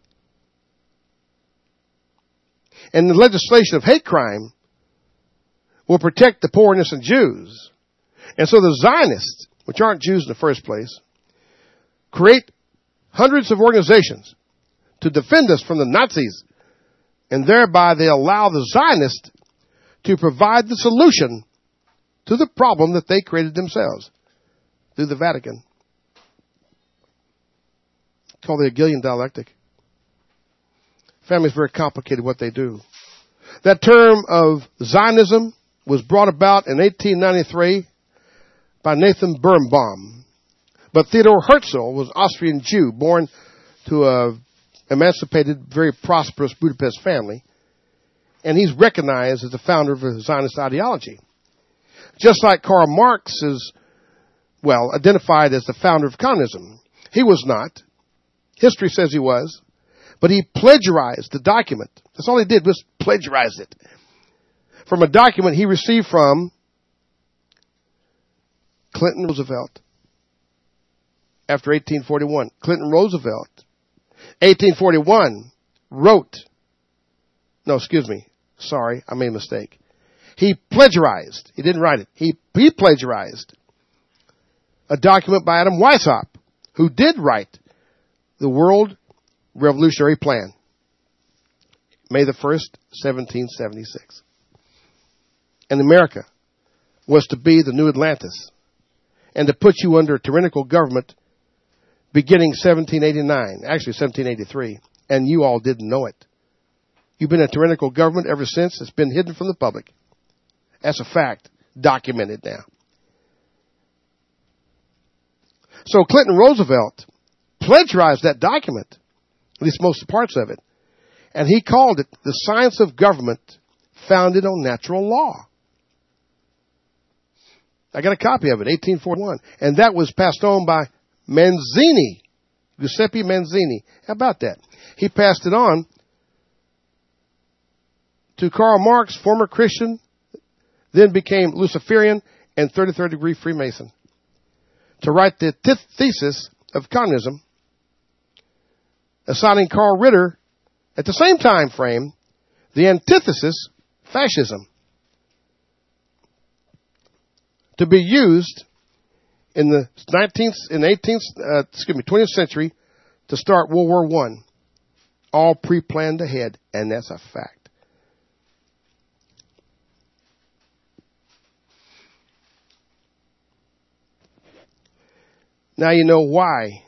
And the legislation of hate crime will protect the poor innocent Jews. And so the Zionists, which aren't Jews in the first place, create hundreds of organizations to defend us from the Nazis. And thereby they allow the Zionists to provide the solution to the problem that they created themselves through the Vatican. It's called the Hegelian dialectic. Family's very complicated what they do. That term of Zionism was brought about in 1893 by Nathan Birnbaum. But Theodor Herzl was an Austrian Jew born to a emancipated, very prosperous Budapest family. And he's recognized as the founder of the Zionist ideology. Just like Karl Marx is, well, identified as the founder of communism. He was not. History says he was. But he plagiarized the document. That's all he did was plagiarize it. From a document he received from Clinton Roosevelt. After 1841. Clinton Roosevelt, 1841, wrote, no, excuse me. Sorry, I made a mistake. He plagiarized. He didn't write it. He plagiarized a document by Adam Weishaupt, who did write the World Revolutionary Plan. May the 1st, 1776. And America was to be the new Atlantis and to put you under a tyrannical government beginning 1789, actually 1783, and you all didn't know it. You've been a tyrannical government ever since. It's been hidden from the public. That's a fact, documented now. So Clinton Roosevelt plagiarized that document, at least most parts of it, and he called it the science of government founded on natural law. I got a copy of it, 1841, and that was passed on by Manzini, Giuseppe Manzini. How about that? He passed it on to Karl Marx, former Christian, then became Luciferian and 33rd degree Freemason, to write the thesis of communism, assigning Carl Ritter, at the same time frame, the antithesis, fascism, to be used in the 20th century to start World War I. All pre-planned ahead, and that's a fact. Now you know why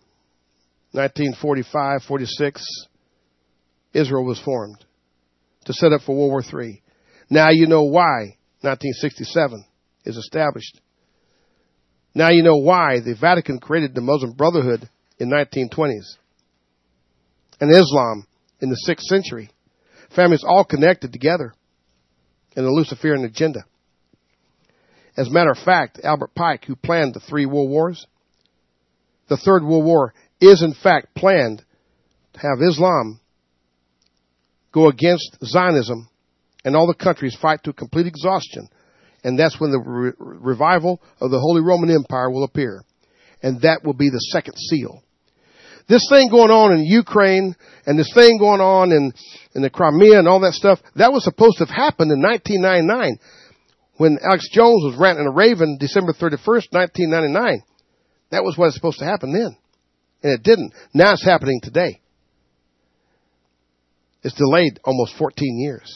1945, 46, Israel was formed to set up for World War III. Now you know why 1967 is established. Now you know why the Vatican created the Muslim Brotherhood in 1920s and Islam in the 6th century. Families all connected together in the Luciferian agenda. As a matter of fact, Albert Pike, who planned the 3 world wars, the 3rd World War is in fact planned to have Islam go against Zionism and all the countries fight to complete exhaustion. And that's when the revival of the Holy Roman Empire will appear. And that will be the second seal. This thing going on in Ukraine and this thing going on in the Crimea and all that stuff, that was supposed to have happened in 1999 when Alex Jones was ranting a raven December 31st, 1999. That was what was supposed to happen then. And it didn't. Now it's happening today. It's delayed almost 14 years.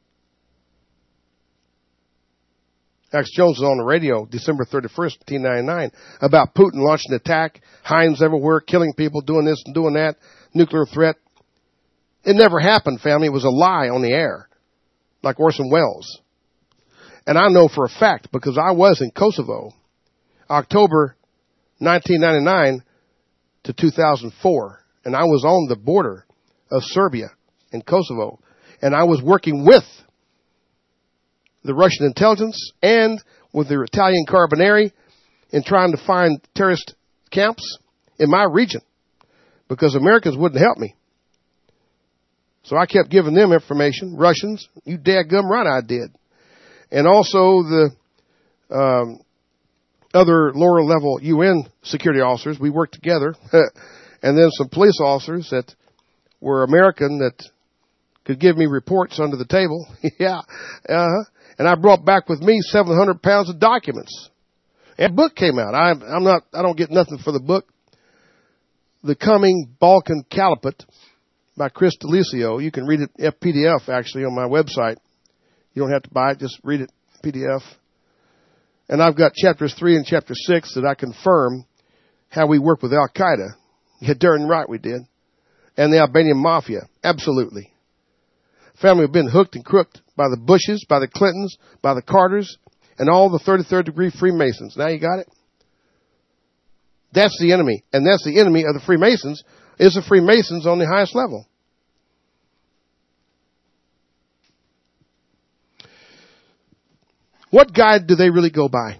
Alex Jones was on the radio December 31st, 1999, about Putin launching an attack, Heinz everywhere, killing people, doing this and doing that, nuclear threat. It never happened, family. It was a lie on the air, like Orson Welles. And I know for a fact, because I was in Kosovo, October 1999 to 2004, and I was on the border of Serbia and Kosovo, and I was working with the Russian intelligence and with the Italian Carabinieri in trying to find terrorist camps in my region, because Americans wouldn't help me. So I kept giving them information. Russians, you dadgum right I did. And also the other lower level UN security officers, we worked together. And then some police officers that were American that could give me reports under the table. Yeah. And I brought back with me 700 pounds of documents. And a book came out. I don't get nothing for the book. The Coming Balkan Caliphate by Chris D'Alicio. You can read it PDF actually on my website. You don't have to buy it. Just read it PDF. And I've got chapters 3 and chapter 6 that I confirm how we work with Al-Qaeda. Yeah, darn right we did. And the Albanian Mafia. Absolutely. Family have been hooked and crooked by the Bushes, by the Clintons, by the Carters, and all the 33rd degree Freemasons. Now you got it? That's the enemy. And that's the enemy of the Freemasons, is the Freemasons on the highest level. What guide do they really go by?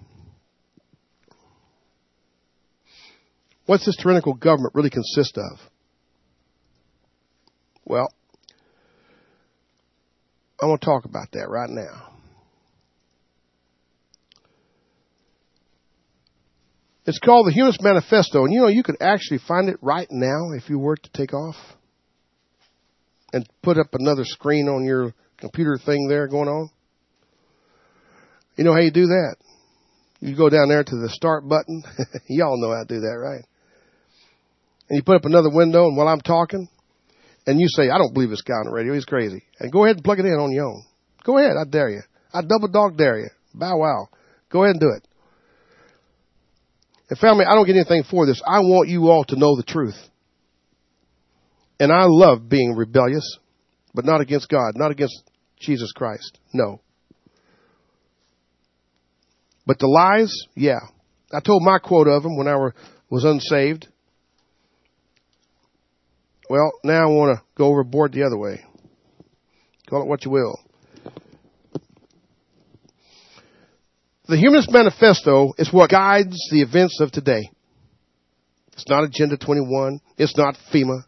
What's this tyrannical government really consist of? Well, I want to talk about that right now. It's called the Humanist Manifesto, and you could actually find it right now if you were to take off and put up another screen on your computer thing there going on. You know how you do that? You go down there to the start button. Y'all know how to do that, right? And you put up another window, and while I'm talking, and you say, I don't believe this guy on the radio. He's crazy. And go ahead and plug it in on your own. Go ahead. I dare you. I double dog dare you. Bow wow. Go ahead and do it. And family, I don't get anything for this. I want you all to know the truth. And I love being rebellious, but not against God, not against Jesus Christ. No. But the lies, yeah. I told my quote of them when I was unsaved. Well, now I want to go overboard the other way. Call it what you will. The Humanist Manifesto is what guides the events of today. It's not Agenda 21. It's not FEMA.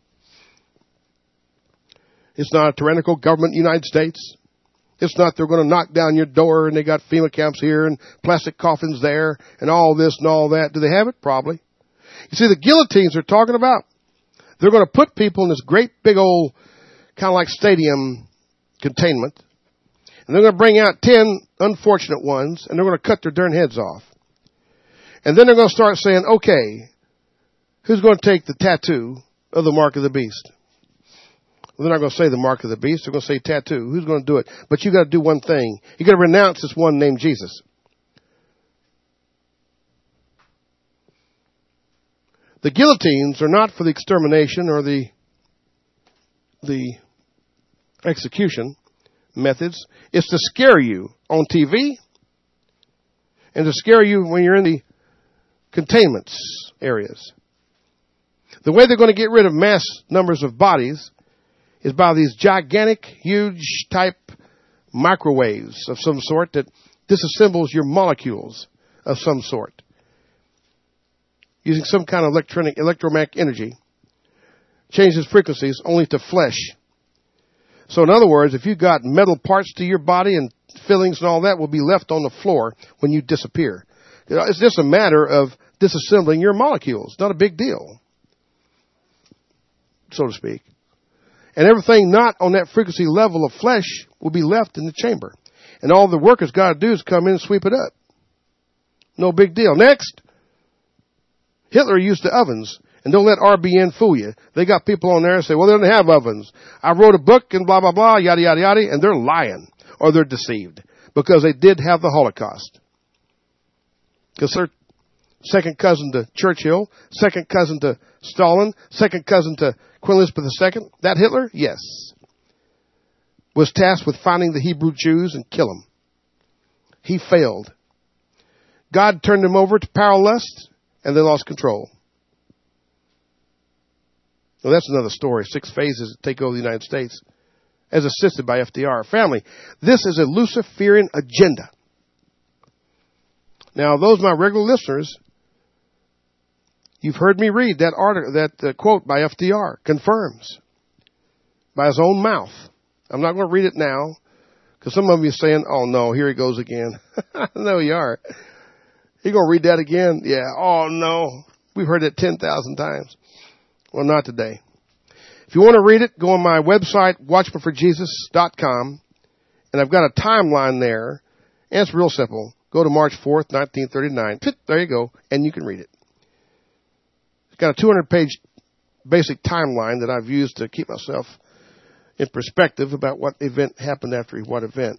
It's not a tyrannical government in the United States. It's not they're going to knock down your door and they got FEMA camps here and plastic coffins there and all this and all that. Do they have it? Probably. You see, the guillotines they're talking about, they're going to put people in this great big old kind of like stadium containment. And they're going to bring out 10 unfortunate ones, and they're going to cut their darn heads off. And then they're going to start saying, okay, who's going to take the tattoo of the mark of the beast? Well, they're not going to say the mark of the beast. They're going to say tattoo. Who's going to do it? But you got to do one thing. You got to renounce this one named Jesus. The guillotines are not for the extermination or the execution methods. It's to scare you on TV and to scare you when you're in the containment areas. The way they're going to get rid of mass numbers of bodies is by these gigantic, huge type microwaves of some sort that disassembles your molecules of some sort. Using some kind of electromagnetic energy, changes frequencies only to flesh. So in other words, if you've got metal parts to your body and fillings and all that will be left on the floor when you disappear. It's just a matter of disassembling your molecules. Not a big deal, so to speak. And everything not on that frequency level of flesh will be left in the chamber. And all the workers got to do is come in and sweep it up. No big deal. Next, Hitler used the ovens. And don't let RBN fool you. They got people on there and say, well, they don't have ovens. I wrote a book and blah, blah, blah, yada, yada, yada. And they're lying or they're deceived because they did have the Holocaust. Because they're second cousin to Churchill, second cousin to Stalin, second cousin to Queen Elizabeth II. That Hitler, yes, was tasked with finding the Hebrew Jews and kill them. he failed. God turned him over to power lust and then lost control. Well, that's another story. 6 phases to take over the United States, as assisted by FDR. Family, this is a Luciferian agenda. Now, those my regular listeners, you've heard me read that article, that quote by FDR, confirms by his own mouth. I'm not going to read it now, because some of you are saying, oh no, here he goes again. No, you are. You're going to read that again? Yeah. Oh no. We've heard it 10,000 times. Well, not today. If you want to read it, go on my website, watchmanforjesus.com, and I've got a timeline there, and it's real simple. Go to March 4th, 1939. There you go, and you can read it. It's got a 200-page basic timeline that I've used to keep myself in perspective about what event happened after what event.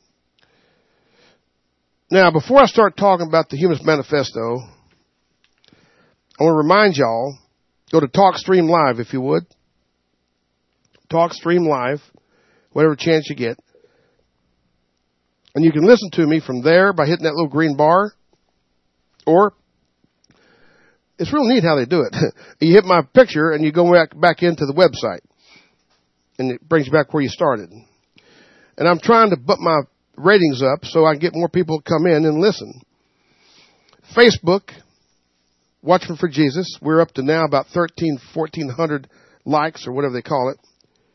Now, before I start talking about the Humanist Manifesto, I want to remind y'all, go to TalkStream Live if you would. TalkStream Live, whatever chance you get. And you can listen to me from there by hitting that little green bar. Or, it's real neat how they do it. You hit my picture and you go back into the website. And it brings you back where you started. And I'm trying to put my ratings up so I can get more people to come in and listen. Facebook, Watchman for Jesus. We're up to now about 1,400 likes or whatever they call it.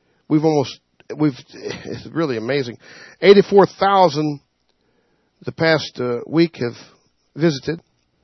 It's really amazing. 84,000 the past week have visited.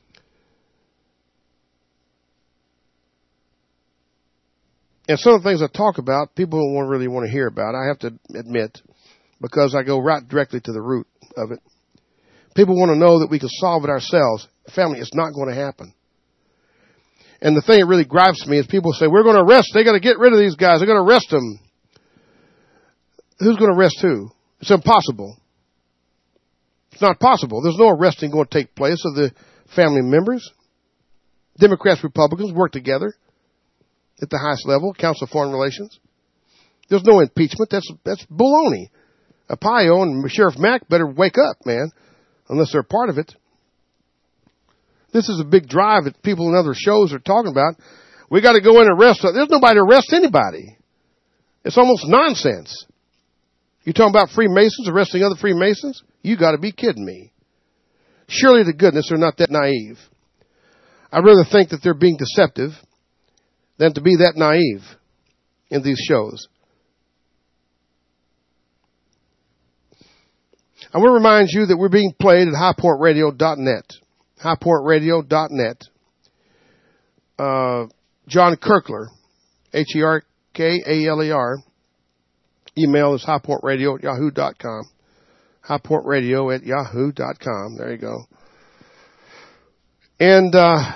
And some of the things I talk about, people don't really want to hear about. I have to admit, because I go right directly to the root of it. People want to know that we can solve it ourselves. Family, it's not going to happen. And the thing that really gripes me is people say, we're going to arrest, they got to get rid of these guys, they're going to arrest them. Who's going to arrest who? It's impossible. It's not possible. There's no arresting going to take place of the family members. Democrats, Republicans work together at the highest level, Council of Foreign Relations. There's no impeachment. That's baloney. Arpaio and Sheriff Mack better wake up, man, unless they're part of it. This is a big drive that people in other shows are talking about. We got to go in and arrest. There's nobody to arrest anybody. It's almost nonsense. You talking about Freemasons arresting other Freemasons? You got to be kidding me. Surely to goodness they're not that naive. I'd rather think that they're being deceptive than to be that naive in these shows. I want to remind you that we're being played at highpointradio.net. highpointradio.net. John Kirkler, Herkaler. Email is highpointradio@yahoo.com. highpointradio@yahoo.com. There you go. And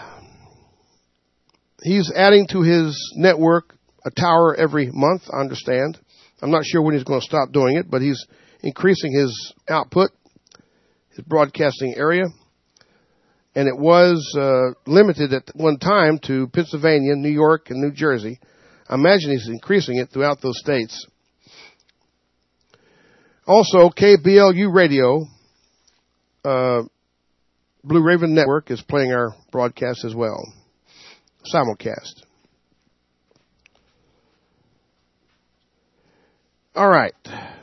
he's adding to his network a tower every month, I understand. I'm not sure when he's going to stop doing it, but he's increasing his output, his broadcasting area. And it was limited at one time to Pennsylvania, New York, and New Jersey. I imagine he's increasing it throughout those states. Also, KBLU Radio, Blue Raven Network is playing our broadcast as well. Simulcast. All right.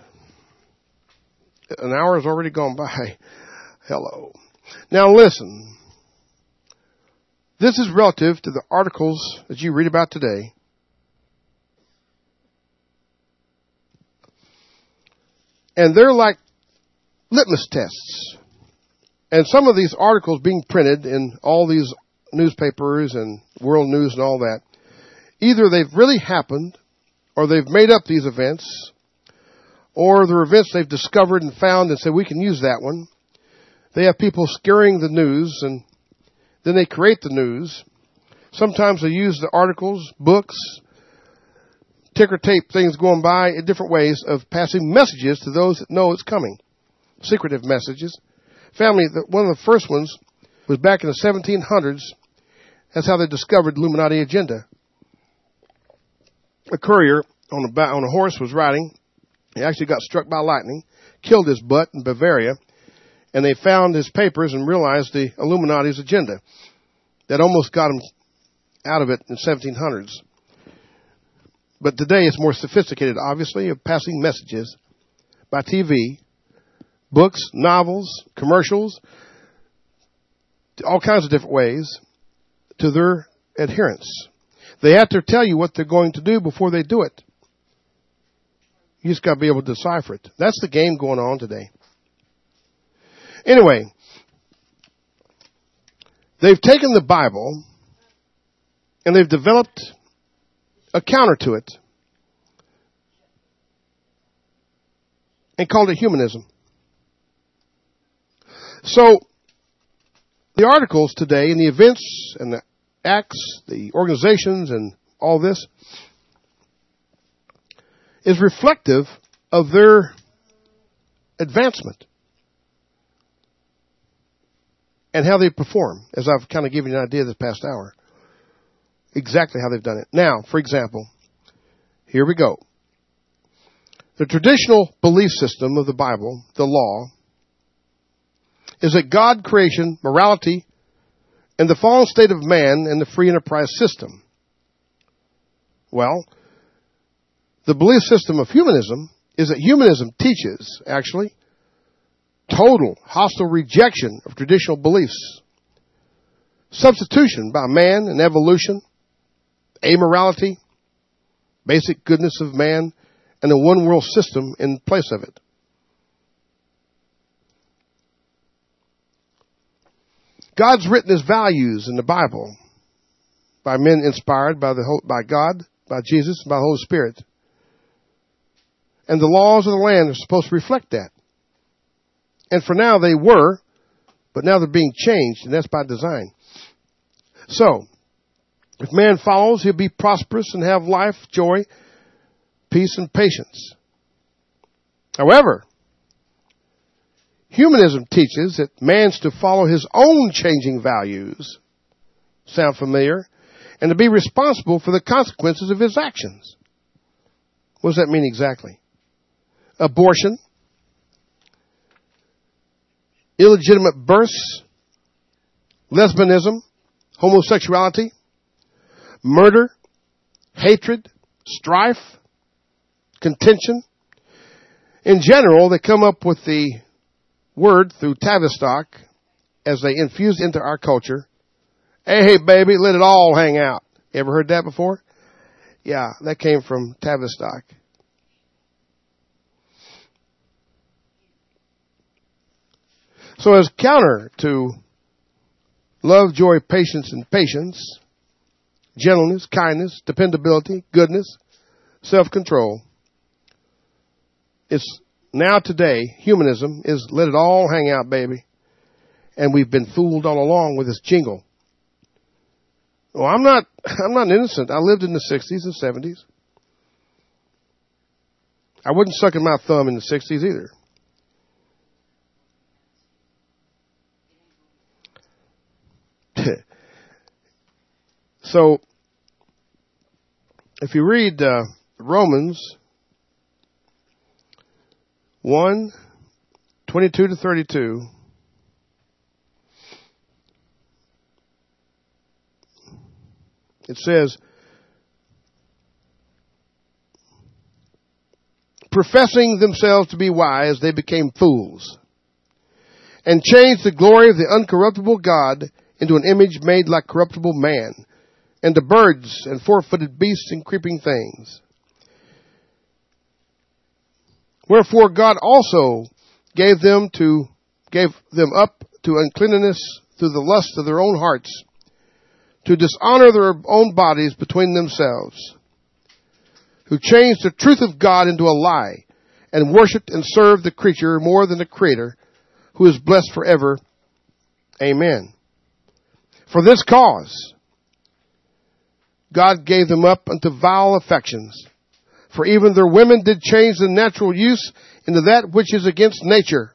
An hour has already gone by. Hello. Now listen. This is relative to the articles that you read about today. And they're like litmus tests. And some of these articles being printed in all these newspapers and world news and all that, either they've really happened, or they've made up these events, or they're events they've discovered and found and said, we can use that one. They have people scaring the news, and then they create the news. Sometimes they use the articles, books, ticker tape things going by in different ways of passing messages to those that know it's coming. Secretive messages. Family, one of the first ones was back in the 1700s. That's how they discovered the Illuminati agenda. A courier on a horse was riding. He actually got struck by lightning, killed his butt in Bavaria, And they found his papers and realized the Illuminati's agenda. That almost got him out of it in the 1700s. But today it's more sophisticated, obviously, of passing messages by TV, books, novels, commercials, all kinds of different ways to their adherents. They have to tell you what they're going to do before they do it. You just got to be able to decipher it. That's the game going on today. Anyway, they've taken the Bible and they've developed a counter to it and called it humanism. So, the articles today and the events and the acts, the organizations and all this is reflective of their advancement and how they perform, as I've kind of given you an idea this past hour. Exactly how they've done it. Now, for example, here we go. The traditional belief system of the Bible, the law, is that God, creation, morality, and the fallen state of man and the free enterprise system. Well, the belief system of humanism is that humanism teaches, actually, total hostile rejection of traditional beliefs, substitution by man and evolution, amorality, basic goodness of man, and a one-world system in place of it. God's written His values in the Bible by men inspired by God, by Jesus, and by the Holy Spirit. And the laws of the land are supposed to reflect that. And for now they were, but now they're being changed, and that's by design. So, if man follows, he'll be prosperous and have life, joy, peace, and patience. However, humanism teaches that man's to follow his own changing values. Sound familiar? And to be responsible for the consequences of his actions. What does that mean exactly? Abortion, illegitimate births, lesbianism, homosexuality, murder, hatred, strife, contention. In general, they come up with the word through Tavistock as they infuse into our culture. Hey, baby, let it all hang out. You ever heard that before? Yeah, that came from Tavistock. So as counter to love, joy, patience, and patience, gentleness, kindness, dependability, goodness, self-control, it's now today, humanism is let it all hang out, baby. And we've been fooled all along with this jingle. Well, I'm not innocent. I lived in the 60s and 70s. I wasn't sucking my thumb in the 60s either. So, if you read Romans 1, 22 to 32, it says, professing themselves to be wise, they became fools, and changed the glory of the uncorruptible God into an image made like corruptible man, and to birds and four-footed beasts and creeping things. Wherefore God also gave them up to uncleanness through the lust of their own hearts, to dishonor their own bodies between themselves, who changed the truth of God into a lie, and worshipped and served the creature more than the Creator, who is blessed forever. Amen. For this cause, God gave them up unto vile affections. For even their women did change the natural use into that which is against nature.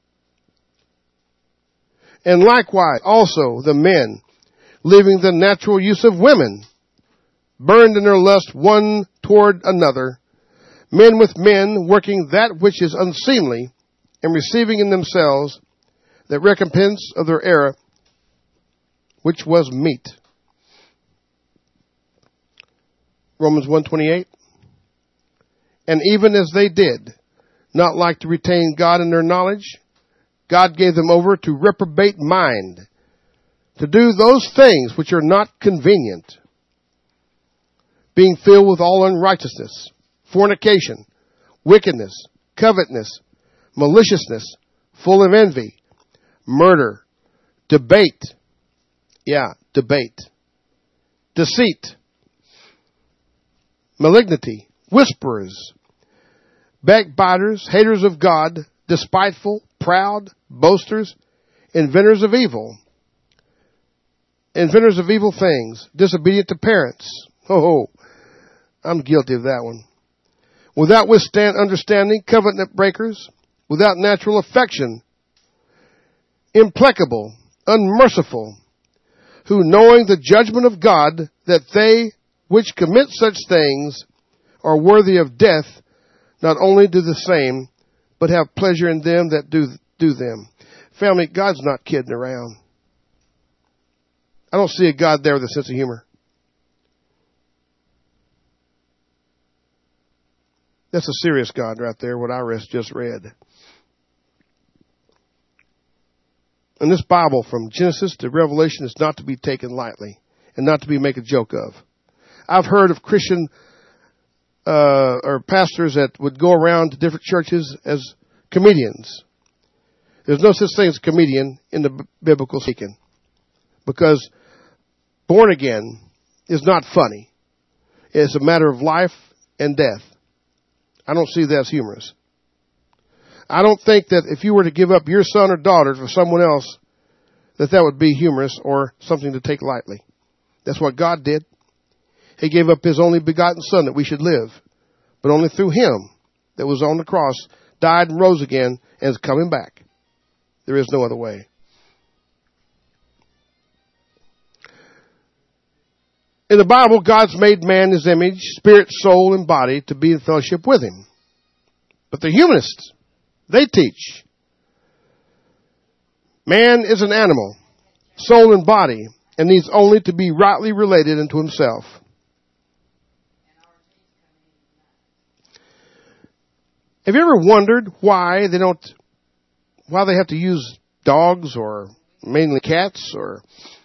And likewise also the men, leaving the natural use of women, burned in their lust one toward another, men with men, working that which is unseemly, and receiving in themselves the recompense of their error, which was meat. Romans 1:28. And even as they did not like to retain God in their knowledge, God gave them over to reprobate mind, to do those things which are not convenient, being filled with all unrighteousness, fornication, wickedness, covetousness, maliciousness, full of envy, murder, debate, deceit, malignity, whisperers, backbiters, haters of God, despiteful, proud, boasters, inventors of evil things, disobedient to parents. Oh, I'm guilty of that one. Without understanding, covenant breakers, without natural affection, implacable, unmerciful, who knowing the judgment of God, that they which commit such things are worthy of death, not only do the same, but have pleasure in them that do them. Family, God's not kidding around. I don't see a God there with a sense of humor. That's a serious God right there, what I just read. And this Bible, from Genesis to Revelation, is not to be taken lightly and not to be made a joke of. I've heard of Christian or pastors that would go around to different churches as comedians. There's no such thing as a comedian in the biblical speaking, because born again is not funny. It's a matter of life and death. I don't see that as humorous. I don't think that if you were to give up your son or daughter for someone else, that would be humorous or something to take lightly. That's what God did. He gave up His only begotten Son that we should live, but only through Him that was on the cross, died and rose again, and is coming back. There is no other way. In the Bible, God's made man in His image, spirit, soul, and body, to be in fellowship with Him. But the humanists, they teach man is an animal, soul and body, and needs only to be rightly related unto himself. Have you ever wondered why they have to use dogs or mainly cats or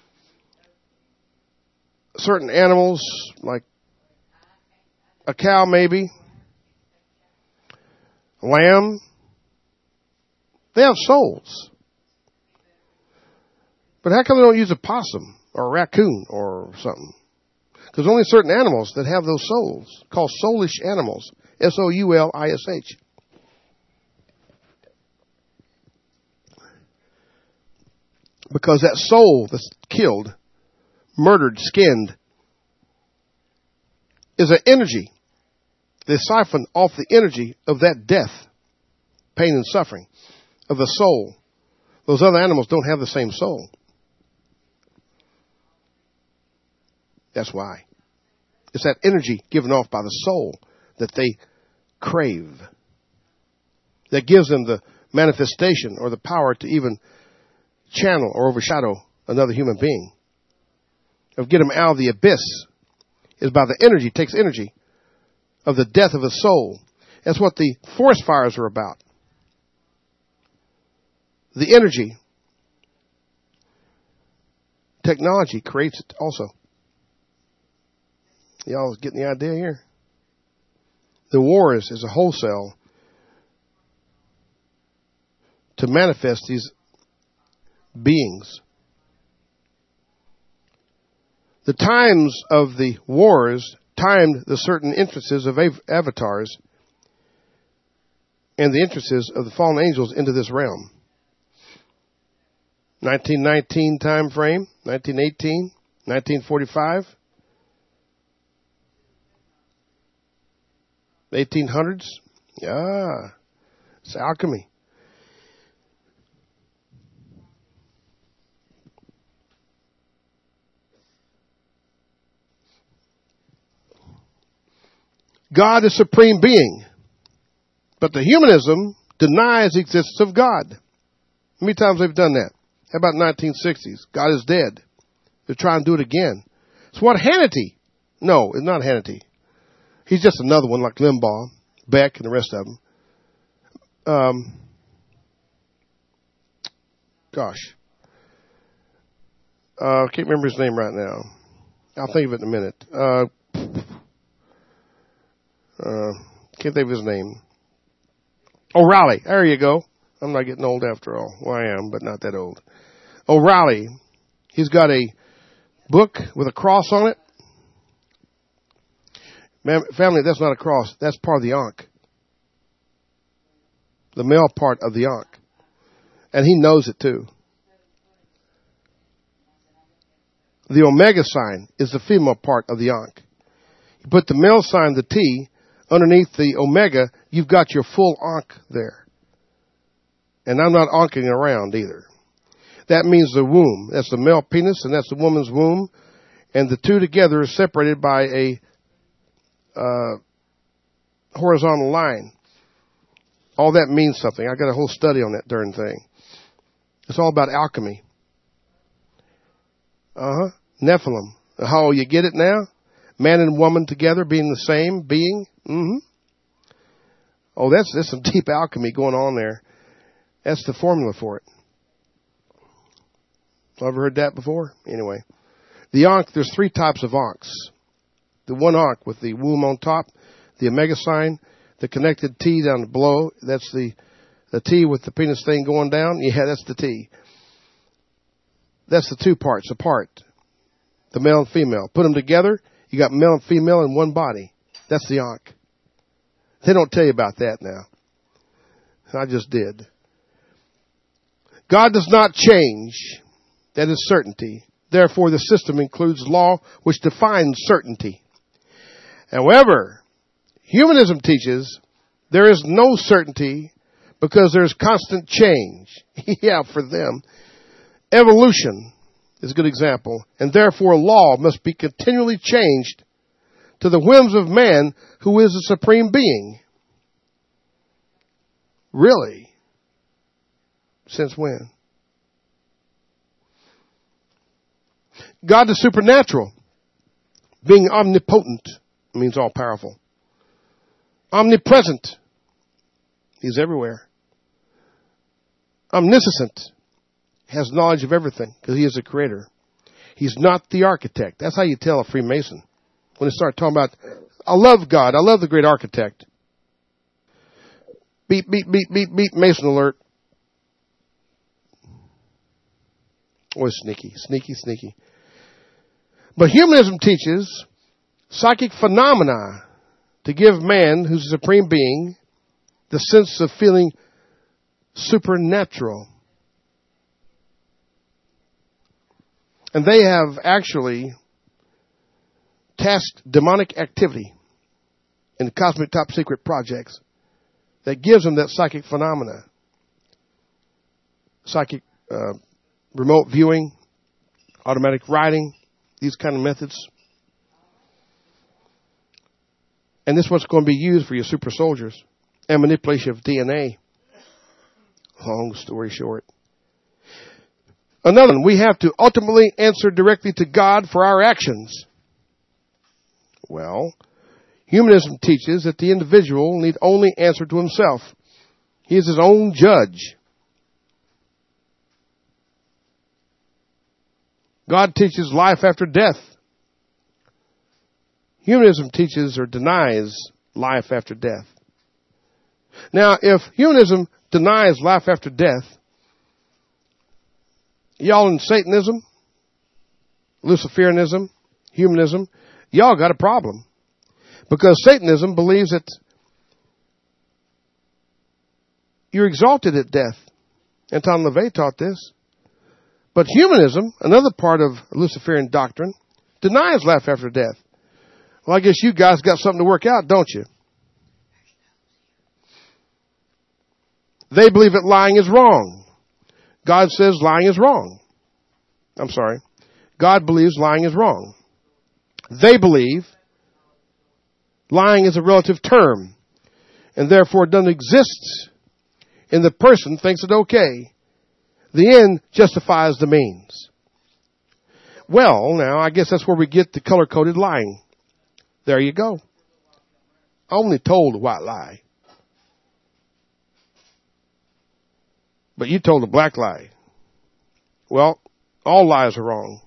certain animals like a cow maybe, a lamb? They have souls. But how come they don't use a possum or a raccoon or something? Because only certain animals that have those souls, called soulish animals, S-O-U-L-I-S-H. Because that soul that's killed, murdered, skinned, is an energy. They siphon off the energy of that death, pain and suffering of the soul. Those other animals don't have the same soul. That's why. It's that energy given off by the soul that they crave, that gives them the manifestation or the power to even channel or overshadow another human being. Or get them out of the abyss is by the energy, takes energy of the death of a soul. That's what the forest fires are about. The energy. Technology creates it also. Y'all getting the idea here? The wars is a wholesale to manifest these beings. The times of the wars timed the certain entrances of avatars and the entrances of the fallen angels into this realm. 1919 time frame, 1918, 1945, 1800s. Yeah, it's alchemy. God is supreme being, but the humanism denies the existence of God. How many times they've done that? How about 1960s? God is dead. They're trying to do it again. So what, Hannity? No, it's not Hannity. He's just another one like Limbaugh, Beck, and the rest of them. Can't remember his name right now. I'll think of it in a minute. Can't think of his name. O'Reilly. There you go. I'm not getting old after all. Well, I am, but not that old. O'Reilly. He's got a book with a cross on it. Family, that's not a cross. That's part of the Ankh. The male part of the Ankh. And he knows it too. The Omega sign is the female part of the Ankh. You put the male sign, the T, underneath the Omega, you've got your full Ankh there. And I'm not ankhing around either. That means the womb. That's the male penis, and that's the woman's womb. And the two together are separated by a horizontal line. All that means something. I got a whole study on that darn thing. It's all about alchemy. Nephilim. How you get it now? Man and woman together being the same being? Oh, that's some deep alchemy going on there. That's the formula for it. Ever heard that before? Anyway. The Ankh, there's 3 types of Ankhs. The one Ankh with the womb on top, the Omega sign, the connected T down below, that's the T with the penis thing going down. Yeah, that's the T. That's the 2 parts apart. The male and female. Put them together, you got male and female in one body. That's the Ankh. They don't tell you about that now. I just did. God does not change. That is certainty. Therefore, the system includes law which defines certainty. However, humanism teaches there is no certainty because there's constant change. Yeah, for them. Evolution is a good example. And therefore, law must be continually changed to the whims of man who is the supreme being. Really? Since when? God is supernatural. Being omnipotent means all powerful. Omnipresent. He's everywhere. Omniscient. Has knowledge of everything because he is the creator. He's not the architect. That's how you tell a Freemason. When they start talking about, I love God. I love the great architect. Beep, beep, beep, beep, beep. Mason alert. Always sneaky, sneaky, sneaky. But humanism teaches psychic phenomena to give man, who's a supreme being, the sense of feeling supernatural. And they have actually tasked demonic activity in the cosmic top secret projects that gives them that psychic phenomena. Psychic remote viewing, automatic writing, these kind of methods. And this is what's going to be used for your super soldiers and manipulation of DNA. Long story short. Another one, we have to ultimately answer directly to God for our actions. Well, humanism teaches that the individual need only answer to himself. He is his own judge. God teaches life after death. Humanism teaches or denies life after death. Now, if humanism denies life after death, y'all in Satanism, Luciferianism, humanism, y'all got a problem. Because Satanism believes that you're exalted at death. Anton LaVey taught this. But humanism, another part of Luciferian doctrine, denies life after death. Well, I guess you guys got something to work out, don't you? They believe that lying is wrong. God says lying is wrong. I'm sorry. God believes lying is wrong. They believe lying is a relative term, and therefore it doesn't exist, and the person thinks it okay. The end justifies the means. Well, now, I guess that's where we get the color-coded lying. There you go. I only told a white lie. But you told a black lie. Well, all lies are wrong.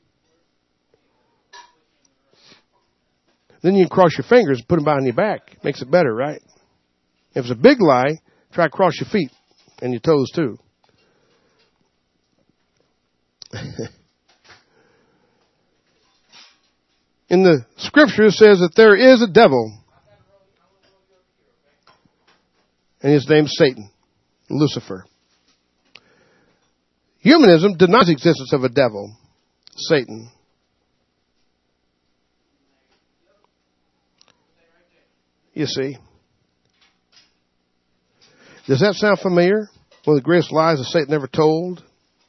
Then you can cross your fingers and put them behind your back. Makes it better, right? If it's a big lie, try to cross your feet and your toes too. In the scripture it says that there is a devil. And his name's Satan, Lucifer. Humanism denies the existence of a devil, Satan. You see. Does that sound familiar? One of the greatest lies that Satan ever told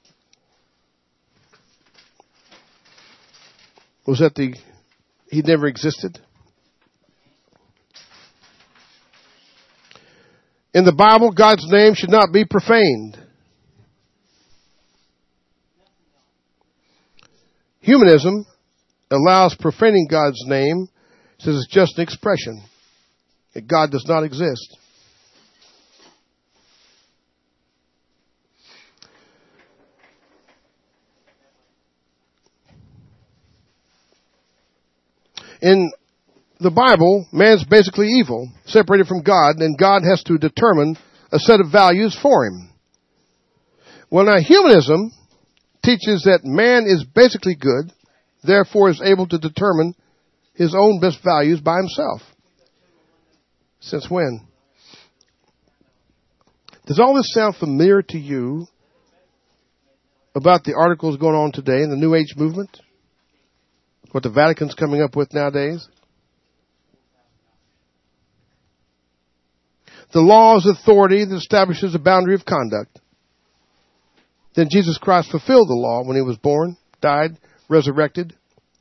was that he never existed. In the Bible, God's name should not be profaned. Humanism allows profaning God's name, says it's just an expression, that God does not exist. In the Bible, man's basically evil, separated from God, and God has to determine a set of values for him. Well, now, humanism teaches that man is basically good, therefore is able to determine his own best values by himself. Since when? Does all this sound familiar to you about the articles going on today in the New Age movement? What the Vatican's coming up with nowadays? The law is authority that establishes a boundary of conduct. Then Jesus Christ fulfilled the law when he was born, died, resurrected.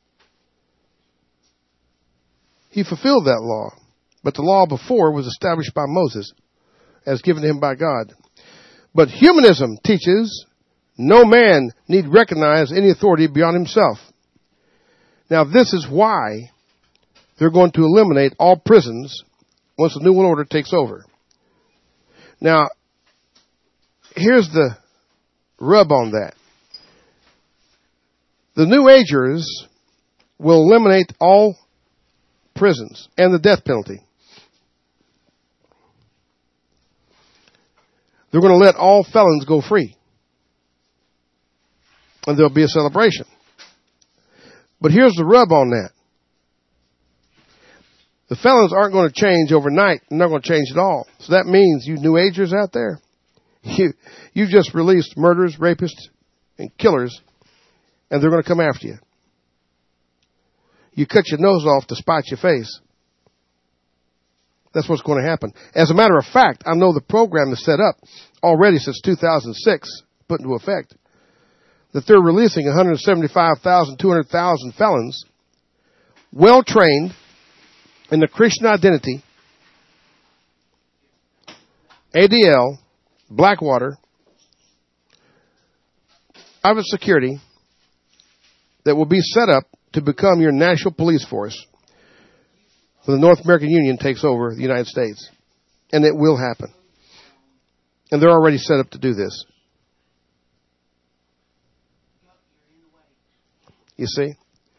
He fulfilled that law. But the law before was established by Moses as given to him by God. But humanism teaches no man need recognize any authority beyond himself. Now this is why they're going to eliminate all prisons once the New World Order takes over. Now, here's the rub on that. The New Agers will eliminate all prisons and the death penalty. They're going to let all felons go free. And there'll be a celebration. But here's the rub on that. The felons aren't going to change overnight. They're not going to change at all. So that means you New Agers out there, you just released murderers, rapists, and killers, and they're going to come after you. You cut your nose off to spite your face. That's what's going to happen. As a matter of fact, I know the program is set up already since 2006, put into effect, that they're releasing 175,000, 200,000 felons, well-trained in the Christian identity, ADL, Blackwater, private security, that will be set up to become your national police force when the North American Union takes over the United States. And it will happen. And they're already set up to do this. You see?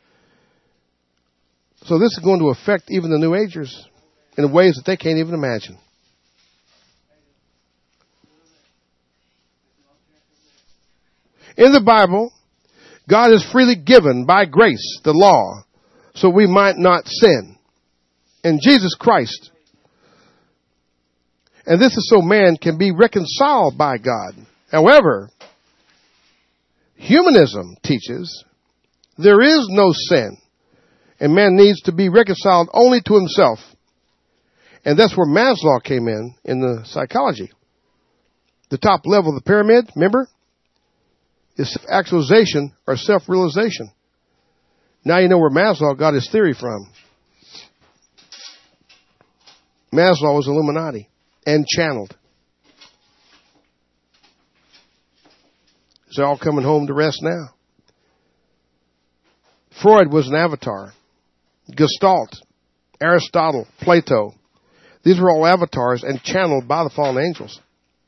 So this is going to affect even the New Agers in ways that they can't even imagine. In the Bible, God has freely given by grace the law so we might not sin. In Jesus Christ. And this is so man can be reconciled by God. However, humanism teaches there is no sin. And man needs to be reconciled only to himself. And that's where Maslow came in the psychology. The top level of the pyramid, remember? Is self-actualization or self-realization. Now you know where Maslow got his theory from. Maslow was Illuminati and channeled. They're all coming home to rest now. Freud was an avatar. Gestalt, Aristotle, Plato. These were all avatars and channeled by the fallen angels.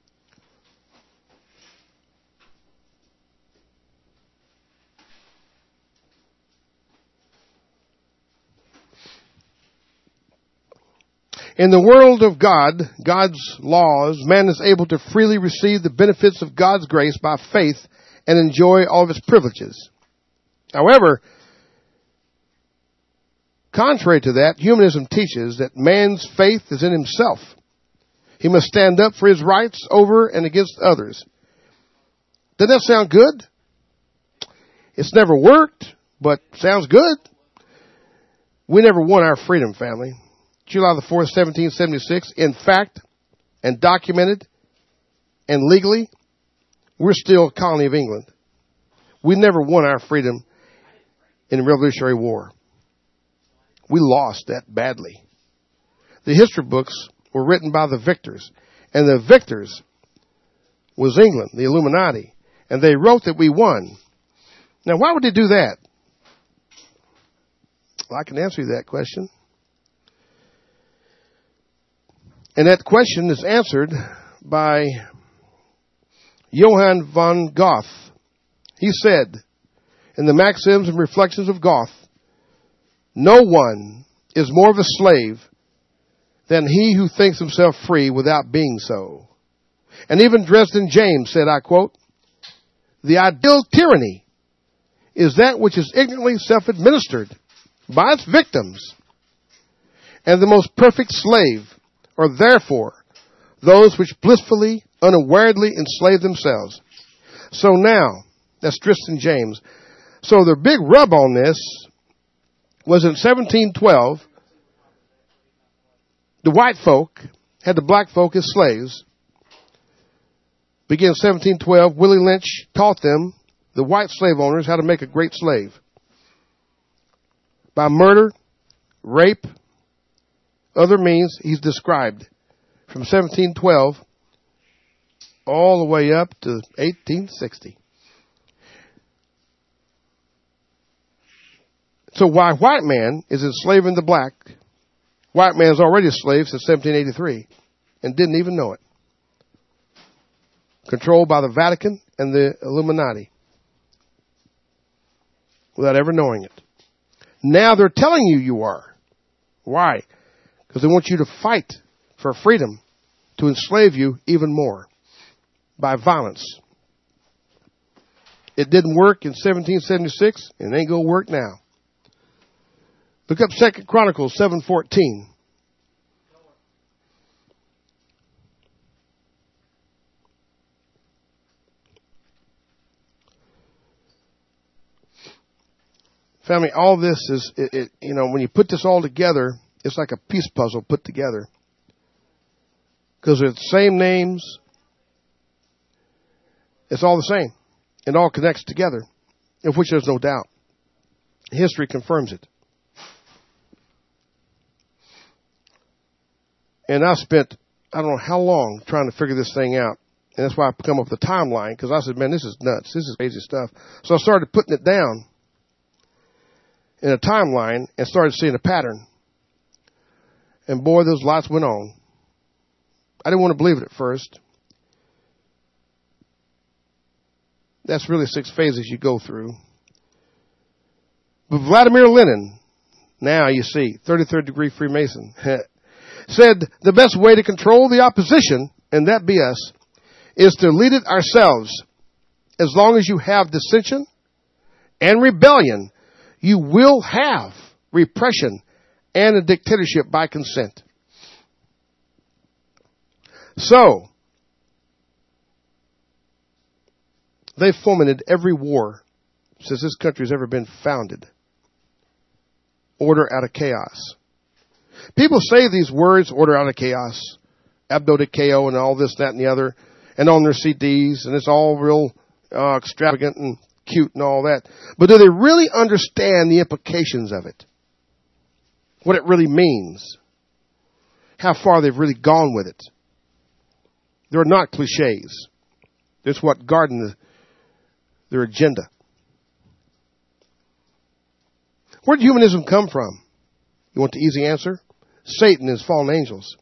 In the world of God, God's laws, man is able to freely receive the benefits of God's grace by faith and enjoy all of its privileges. However, contrary to that, humanism teaches that man's faith is in himself. He must stand up for his rights over and against others. Doesn't that sound good? It's never worked, but sounds good. We never won our freedom, family. July the 4th, 1776, in fact, and documented, and legally, we're still a colony of England. We never won our freedom in the Revolutionary War. We lost that badly. The history books were written by the victors, and the victors was England, the Illuminati, and they wrote that we won. Now, why would they do that? Well, I can answer you that question. And that question is answered by Johann von Goethe. He said, in the Maxims and Reflections of Goethe, no one is more of a slave than he who thinks himself free without being so. And even Dresden James said, I quote, the ideal tyranny is that which is ignorantly self-administered by its victims. And the most perfect slave are therefore those which blissfully, unawarely enslave themselves. So now, that's Tristan James. So the big rub on this was in 1712, the white folk had the black folk as slaves. Beginning 1712, Willie Lynch taught them, the white slave owners, how to make a great slave. By murder, rape, other means he's described from 1712 all the way up to 1860. So why white man is enslaving the black? White man's already a slave since 1783 and didn't even know it. Controlled by the Vatican and the Illuminati without ever knowing it. Now they're telling you you are. Why? Because they want you to fight for freedom to enslave you even more by violence. It didn't work in 1776 and it ain't going to work now. Look up 2 Chronicles 7:14. Family, all this is, when you put this all together, it's like a piece puzzle put together. Because they're the same names. It's all the same. It all connects together, of which there's no doubt. History confirms it. And I spent, I don't know how long trying to figure this thing out. And that's why I come up with a timeline, because I said, man, this is nuts. This is crazy stuff. So I started putting it down in a timeline and started seeing a pattern. And boy, those lights went on. I didn't want to believe it at first. That's really 6 phases you go through. But Vladimir Lenin, now you see, 33rd degree Freemason, said the best way to control the opposition, and that be us, is to lead it ourselves. As long as you have dissension and rebellion, you will have repression and a dictatorship by consent. So, they've fomented every war since this country has ever been founded. Order out of chaos. People say these words, order out of chaos, abdo-de-chaos, and all this, that, and the other, and on their CDs, and it's all real extravagant and cute and all that. But do they really understand the implications of it? What it really means? How far they've really gone with it? They're not cliches. It's what Garden their agenda. Where did humanism come from? You want the easy answer? Satan and his fallen angels.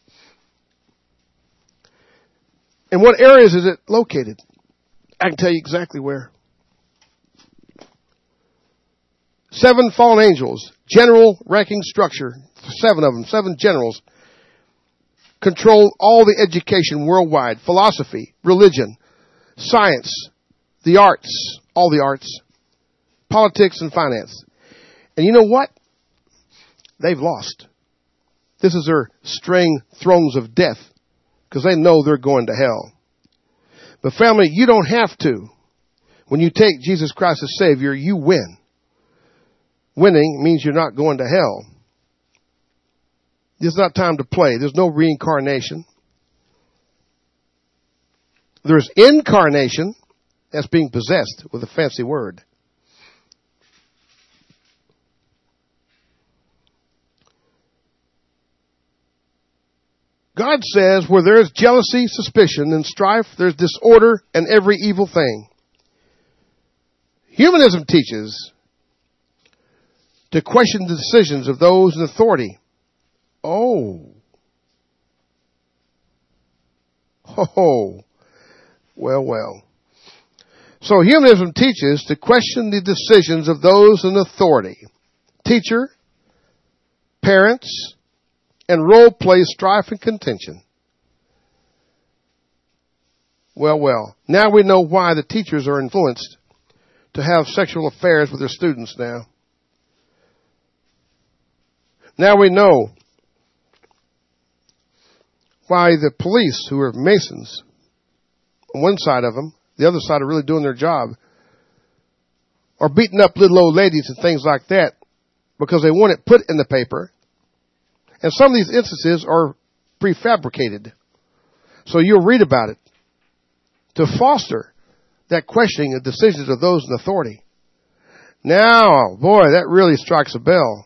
In what areas is it located? I can tell you exactly where. 7 fallen angels, general ranking structure, 7 of them, 7 generals, control all the education worldwide, philosophy, religion, science, the arts, all the arts, politics and finance. And you know what? They've lost. This is their straying thrones of death because they know they're going to hell. But family, you don't have to. When you take Jesus Christ as Savior, you win. Winning means you're not going to hell. It's not time to play. There's no reincarnation. There's incarnation. That's being possessed with a fancy word. God says where there is jealousy, suspicion, and strife, there's disorder and every evil thing. Humanism teaches to question the decisions of those in authority. Oh. Well. So humanism teaches to question the decisions of those in authority. Teacher, parents, and role play strife and contention. Well. Now we know why the teachers are influenced to have sexual affairs with their students now. Now we know why the police, who are Masons, on one side of them, the other side are really doing their job, are beating up little old ladies and things like that because they want it put in the paper. And some of these instances are prefabricated. So you'll read about it to foster that questioning of decisions of those in authority. Now, boy, that really strikes a bell.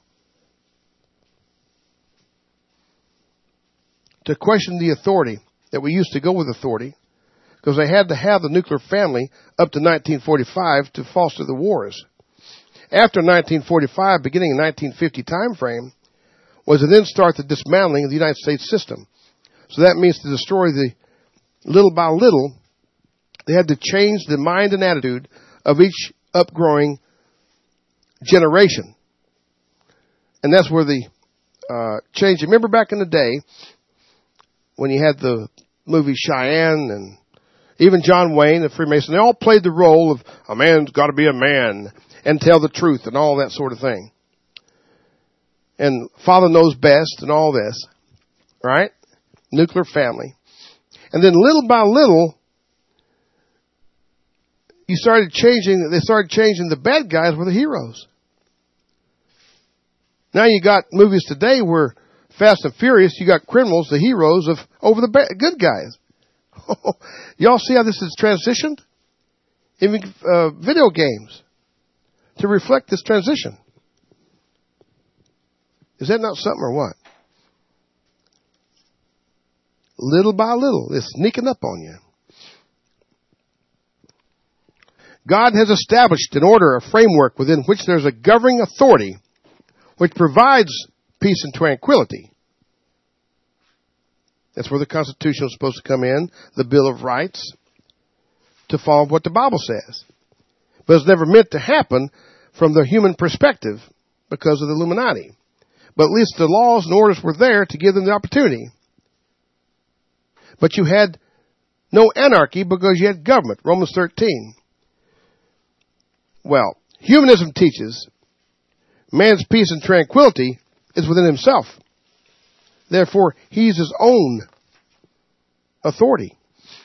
To question the authority, that we used to go with authority, because they had to have the nuclear family up to 1945 to foster the wars. After 1945, beginning in 1950 time frame, was to then start the dismantling of the United States system. So that means to destroy the little by little, they had to change the mind and attitude of each upgrowing generation. And that's where the change. Remember back in the day, when you had the movie Cheyenne and even John Wayne, the Freemason, they all played the role of a man's got to be a man and tell the truth and all that sort of thing. And Father knows best and all this, right? Nuclear family. And then little by little, they started changing the bad guys were the heroes. Now you got movies today where Fast and Furious, you got criminals, the heroes over the good guys. Y'all see how this is transitioned? Even video games to reflect this transition. Is that not something or what? Little by little, it's sneaking up on you. God has established an order, a framework within which there's a governing authority which provides peace and tranquility. That's where the Constitution is supposed to come in, the Bill of Rights, to follow what the Bible says. But it's never meant to happen from the human perspective because of the Illuminati. But at least the laws and orders were there to give them the opportunity. But you had no anarchy because you had government, Romans 13. Well, humanism teaches man's peace and tranquility is within himself. Therefore, he's his own authority.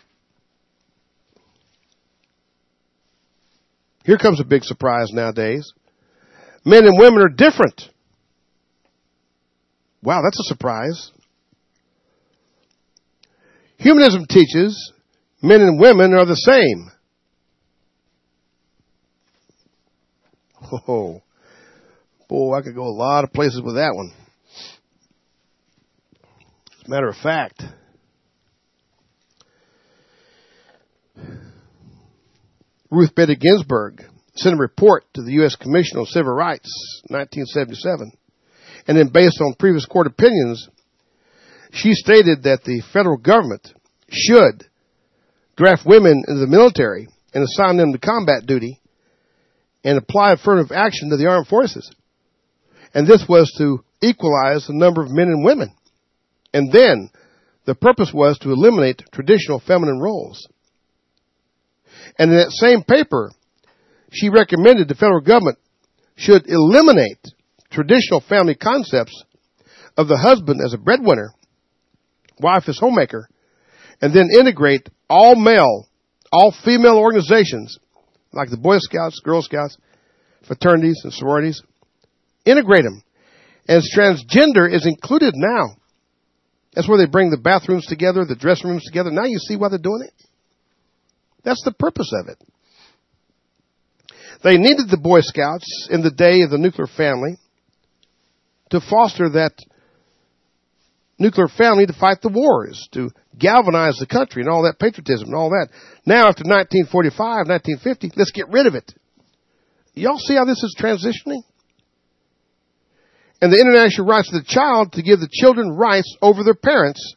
Here comes a big surprise nowadays. Men and women are different. Wow, that's a surprise. Humanism teaches men and women are the same. Oh, boy, I could go a lot of places with that one. As a matter of fact, Ruth Bader Ginsburg sent a report to the U.S. Commission on Civil Rights, 1977. And then based on previous court opinions, she stated that the federal government should draft women into the military and assign them to combat duty and apply affirmative action to the armed forces. And this was to equalize the number of men and women. And then the purpose was to eliminate traditional feminine roles. And in that same paper, she recommended the federal government should eliminate traditional family concepts of the husband as a breadwinner, wife as homemaker, and then integrate all female organizations like the Boy Scouts, Girl Scouts, fraternities and sororities. Integrate them. As transgender is included now. That's where they bring the bathrooms together, the dressing rooms together. Now you see why they're doing it. That's the purpose of it. They needed the Boy Scouts in the day of the nuclear family to foster that nuclear family to fight the wars, to galvanize the country and all that patriotism and all that. Now, after 1945, 1950, let's get rid of it. Y'all see how this is transitioning? And the international rights of the child to give the children rights over their parents,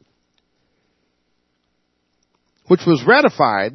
which was ratified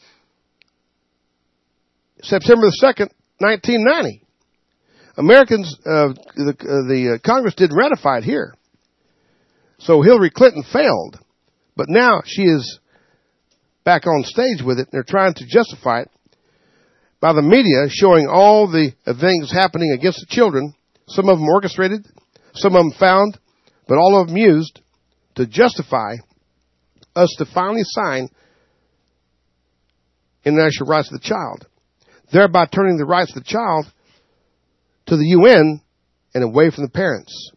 September the 2nd, 1990. Americans, the Congress didn't ratify it here. So Hillary Clinton failed. But now she is back on stage with it, and they're trying to justify it by the media showing all the things happening against the children. Some of them orchestrated, some of them found, but all of them used to justify us to finally sign international rights of the child, thereby turning the rights of the child to the UN and away from the parents.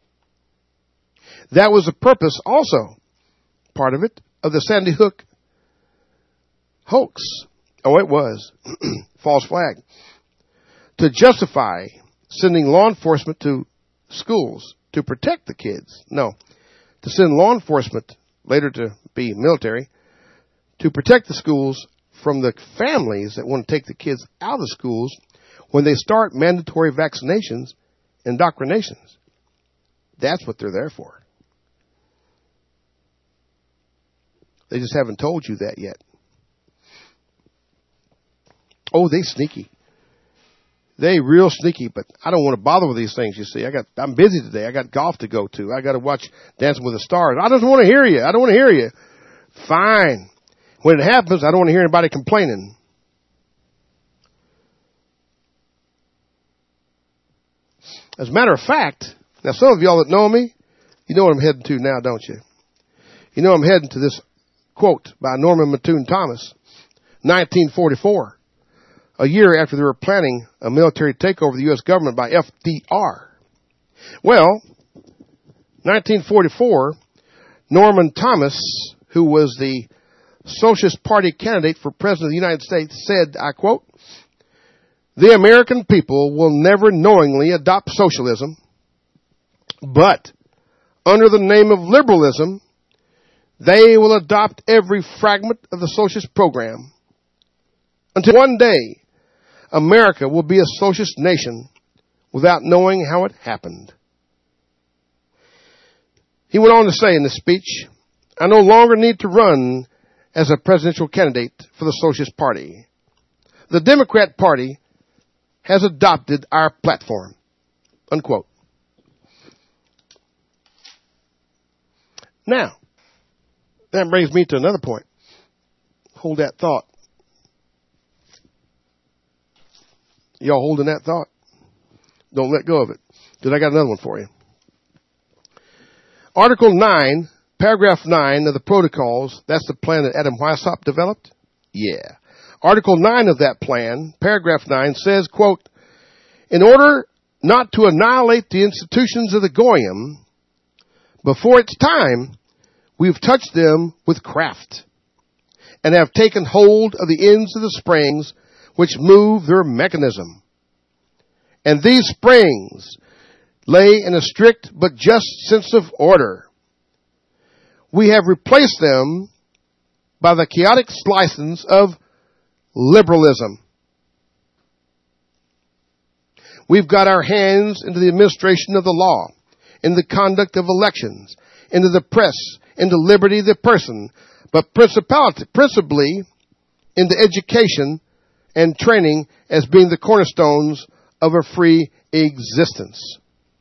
That was the purpose also, part of it, of the Sandy Hook hoax. Oh, it was. False flag. To justify sending law enforcement to schools to protect the kids. No. To send law enforcement, later to be military, to protect the schools from the families that want to take the kids out of the schools when they start mandatory vaccinations and indoctrinations. That's what they're there for. They just haven't told you that yet. Oh, they sneaky. They real sneaky, but I don't want to bother with these things, you see. I'm busy today. I got golf to go to. I got to watch Dancing with the Stars. I just want to hear you. I don't want to hear you. Fine. When it happens, I don't want to hear anybody complaining. As a matter of fact, now some of y'all that know me, you know what I'm heading to now, don't you? You know I'm heading to this quote by Norman Mattoon Thomas, 1944. A year after they were planning a military takeover of the U.S. government by FDR. Well, 1944, Norman Thomas, who was the Socialist Party candidate for President of the United States, said, I quote, "The American people will never knowingly adopt socialism, but under the name of liberalism, they will adopt every fragment of the socialist program until one day America will be a socialist nation without knowing how it happened." He went on to say in this speech, "I no longer need to run as a presidential candidate for the Socialist Party. The Democrat Party has adopted our platform." Unquote. Now, that brings me to another point. Hold that thought. Y'all holding that thought? Don't let go of it. Because I got another one for you. Article 9, paragraph 9 of the protocols, that's the plan that Adam Weishaupt developed? Yeah. Article 9 of that plan, paragraph 9, says, quote, "In order not to annihilate the institutions of the Goyim, before its time, we've touched them with craft, and have taken hold of the ends of the springs which move their mechanism. And these springs lay in a strict but just sense of order. We have replaced them by the chaotic license of liberalism. We've got our hands into the administration of the law, in the conduct of elections, into the press, into liberty of the person, but principally into education and training as being the cornerstones of a free existence.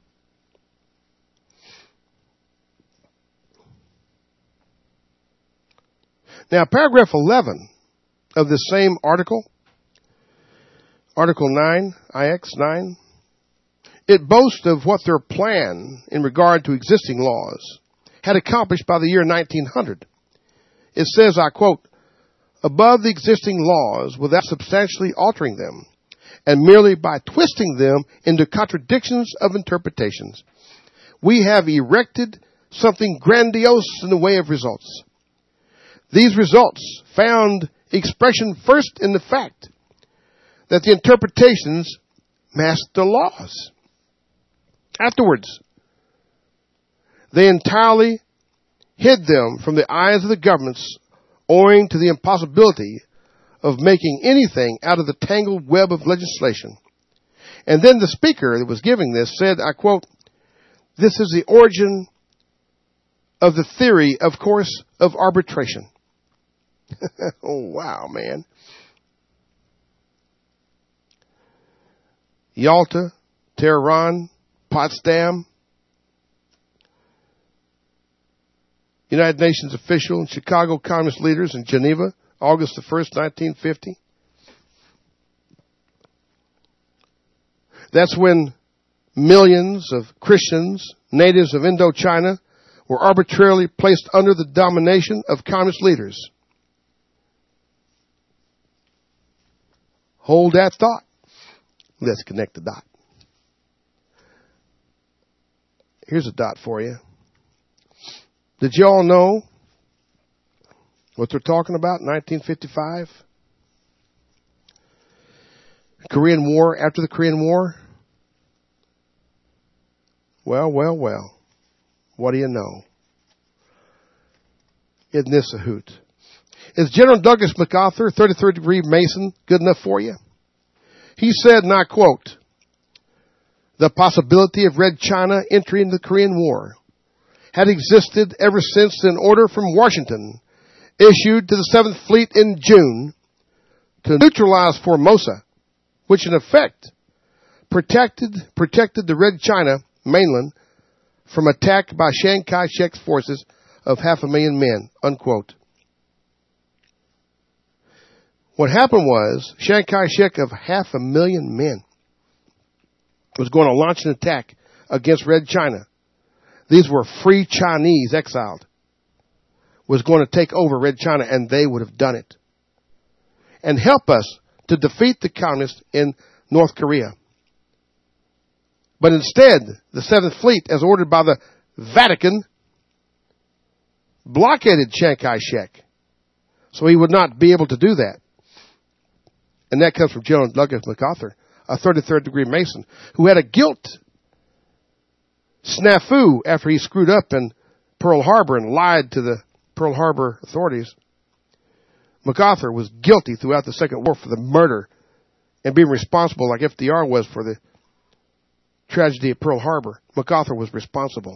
Now, paragraph 11 of this same article, Article 9, IX 9, it boasts of what their plan in regard to existing laws had accomplished by the year 1900. It says, I quote, above the existing laws without substantially altering them, and merely by twisting them into contradictions of interpretations, we have erected something grandiose in the way of results. These results found expression first in the fact that the interpretations masked the laws. Afterwards, they entirely hid them from the eyes of the governments, owing to the impossibility of making anything out of the tangled web of legislation. And then the speaker that was giving this said, I quote, this is the origin of the theory, of course, of arbitration. Oh, wow, man. Yalta, Tehran, Potsdam, United Nations official and Chicago communist leaders in Geneva, August the 1st, 1950. That's when millions of Christians, natives of Indochina, were arbitrarily placed under the domination of communist leaders. Hold that thought. Let's connect the dot. Here's a dot for you. Did you all know what they're talking about in 1955? Korean War, after the Korean War? Well. What do you know? Isn't this a hoot? Is General Douglas MacArthur, 33rd degree Mason, good enough for you? He said, and I quote, the possibility of Red China entering the Korean War had existed ever since an order from Washington issued to the 7th Fleet in June to neutralize Formosa, which in effect protected the Red China mainland from attack by Chiang Kai-shek's forces of 500,000 men, unquote. What happened was Chiang Kai-shek of 500,000 men was going to launch an attack against Red China. These were free Chinese exiled. Was going to take over Red China, and they would have done it. And help us to defeat the communists in North Korea. But instead, the 7th Fleet, as ordered by the Vatican, blockaded Chiang Kai-shek. So he would not be able to do that. And that comes from General Douglas MacArthur, a 33rd degree Mason, who had a guilt snafu after he screwed up in Pearl Harbor and lied to the Pearl Harbor authorities. MacArthur was guilty throughout the Second War for the murder and being responsible, like FDR was for the tragedy at Pearl Harbor. MacArthur was responsible.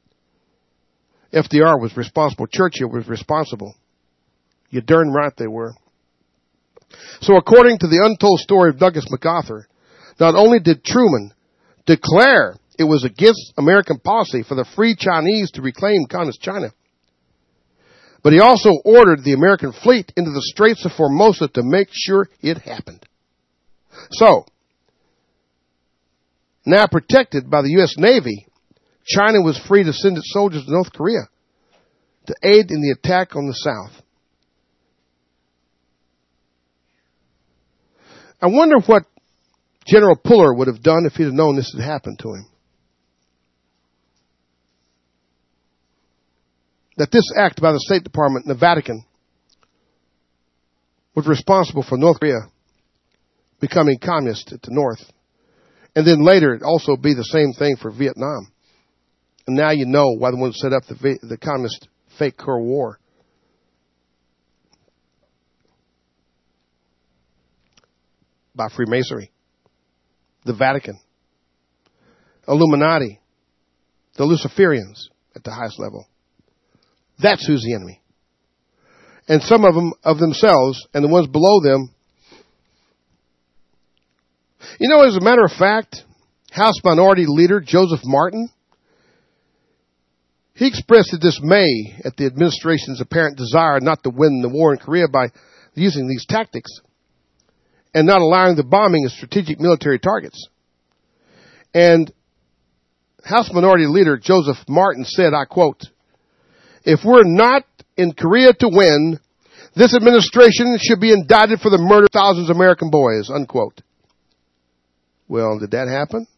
FDR was responsible. Churchill was responsible. You darn right they were. So according to the untold story of Douglas MacArthur, not only did Truman declare it was against American policy for the free Chinese to reclaim communist China, but he also ordered the American fleet into the Straits of Formosa to make sure it happened. So, now protected by the U.S. Navy, China was free to send its soldiers to North Korea to aid in the attack on the South. I wonder what General Puller would have done if he'd have known this had happened to him. That this act by the State Department and the Vatican was responsible for North Korea becoming communist at the north. And then later it also be the same thing for Vietnam. And now you know why the ones set up the communist fake Cold War. by Freemasonry, the Vatican, Illuminati, the Luciferians at the highest level. That's who's the enemy. And some of them, of themselves, and the ones below them. You know, as a matter of fact, House Minority Leader Joseph Martin, he expressed his dismay at the administration's apparent desire not to win the war in Korea by using these tactics and not allowing the bombing of strategic military targets. And House Minority Leader Joseph Martin said, I quote, "If we're not in Korea to win, this administration should be indicted for the murder of thousands of American boys," unquote. Well, did that happen?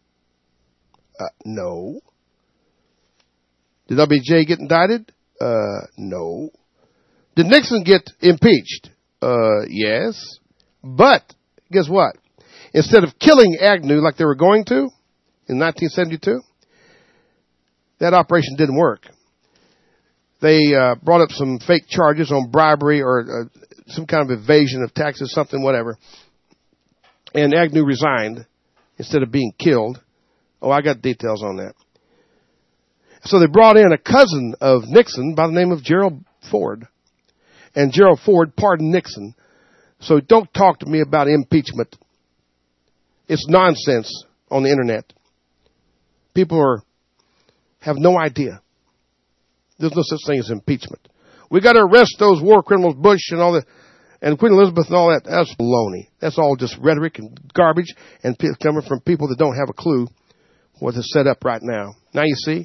No. Did LBJ get indicted? No. Did Nixon get impeached? Yes. But, guess what? Instead of killing Agnew like they were going to in 1972, that operation didn't work. They brought up some fake charges on bribery or some kind of evasion of taxes, something, whatever. And Agnew resigned instead of being killed. Oh, I got details on that. So they brought in a cousin of Nixon by the name of Gerald Ford. And Gerald Ford pardoned Nixon. So don't talk to me about impeachment. It's nonsense on the internet. People have no idea. There's no such thing as impeachment. We got to arrest those war criminals, Bush and all that, and Queen Elizabeth and all that. That's baloney. That's all just rhetoric and garbage and coming from people that don't have a clue what is set up right now. Now you see.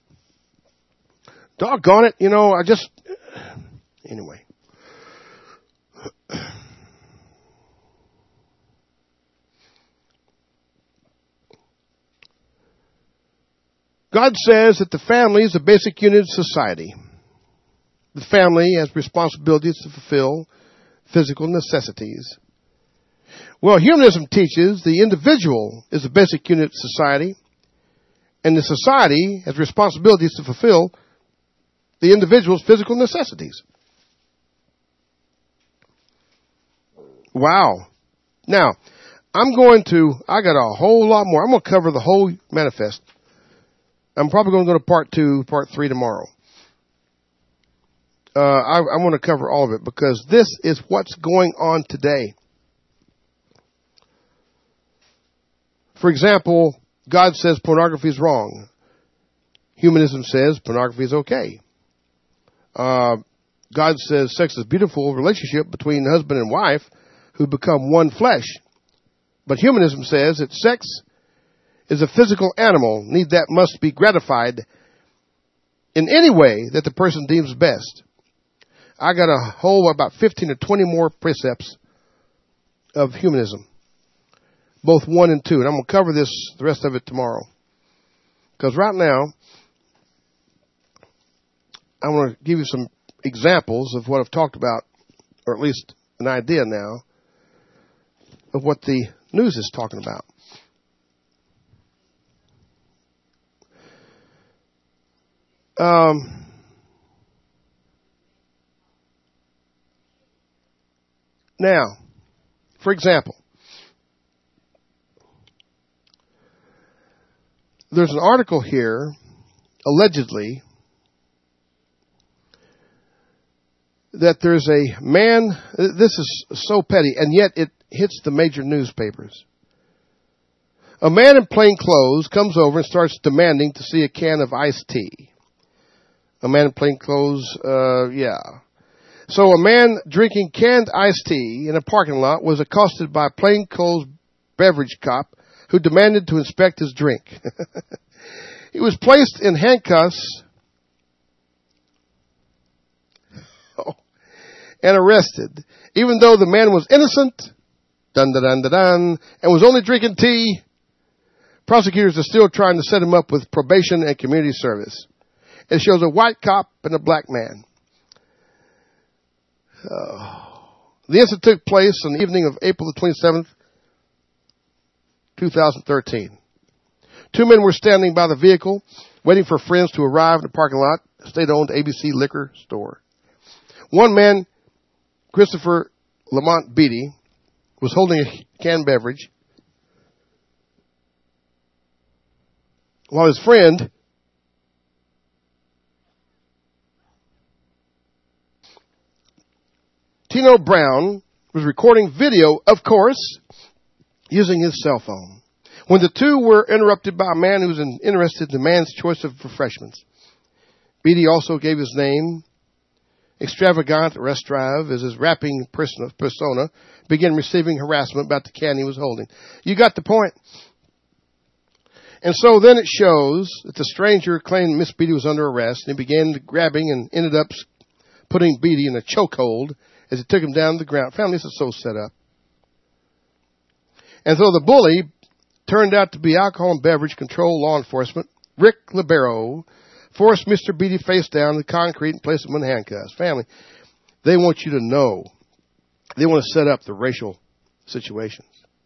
Doggone it, anyway. God says that the family is the basic unit of society. The family has responsibilities to fulfill physical necessities. Well, humanism teaches the individual is the basic unit of society, and the society has responsibilities to fulfill the individual's physical necessities. Wow. Now, I got a whole lot more. I'm going to cover the whole manifest. I'm probably going to go to part 2, part 3 tomorrow. I want to cover all of it because this is what's going on today. For example, God says pornography is wrong. Humanism says pornography is okay. God says sex is a beautiful relationship between husband and wife who become one flesh. But humanism says that sex is a physical animal, need that must be gratified in any way that the person deems best. I got a whole about 15 or 20 more precepts of humanism, both 1 and 2. And I'm going to cover the rest of it tomorrow. Because right now, I want to give you some examples of what I've talked about, or at least an idea now, of what the news is talking about. Now, for example, there's an article here, allegedly, that there's a man, this is so petty, and yet it hits the major newspapers. A man in plain clothes comes over and starts demanding to see a can of iced tea. A man in plain clothes, So a man drinking canned iced tea in a parking lot was accosted by a plainclothes beverage cop who demanded to inspect his drink. He was placed in handcuffs and arrested, even though the man was innocent, and was only drinking tea. Prosecutors are still trying to set him up with probation and community service. It shows a white cop and a black man. The incident took place on the evening of April the 27th, 2013. 2 men were standing by the vehicle, waiting for friends to arrive in the parking lot, a state-owned ABC liquor store. One man, Christopher Lamont Beatty, was holding a canned beverage while his friend Tino Brown was recording video, of course, using his cell phone, when the two were interrupted by a man who was interested in the man's choice of refreshments. Beatty also gave his name. Extravagant Restrive, as his rapping persona, began receiving harassment about the can he was holding. You got the point. And so then it shows that the stranger claimed Miss Beatty was under arrest, and he began grabbing and ended up putting Beatty in a chokehold as he took him down to the ground. Family, this is so set up. And so the bully turned out to be alcohol and beverage control law enforcement. Rick Libero forced Mr. Beatty face down to the concrete and placed him in handcuffs. Family, they want you to know. They want to set up the racial situations.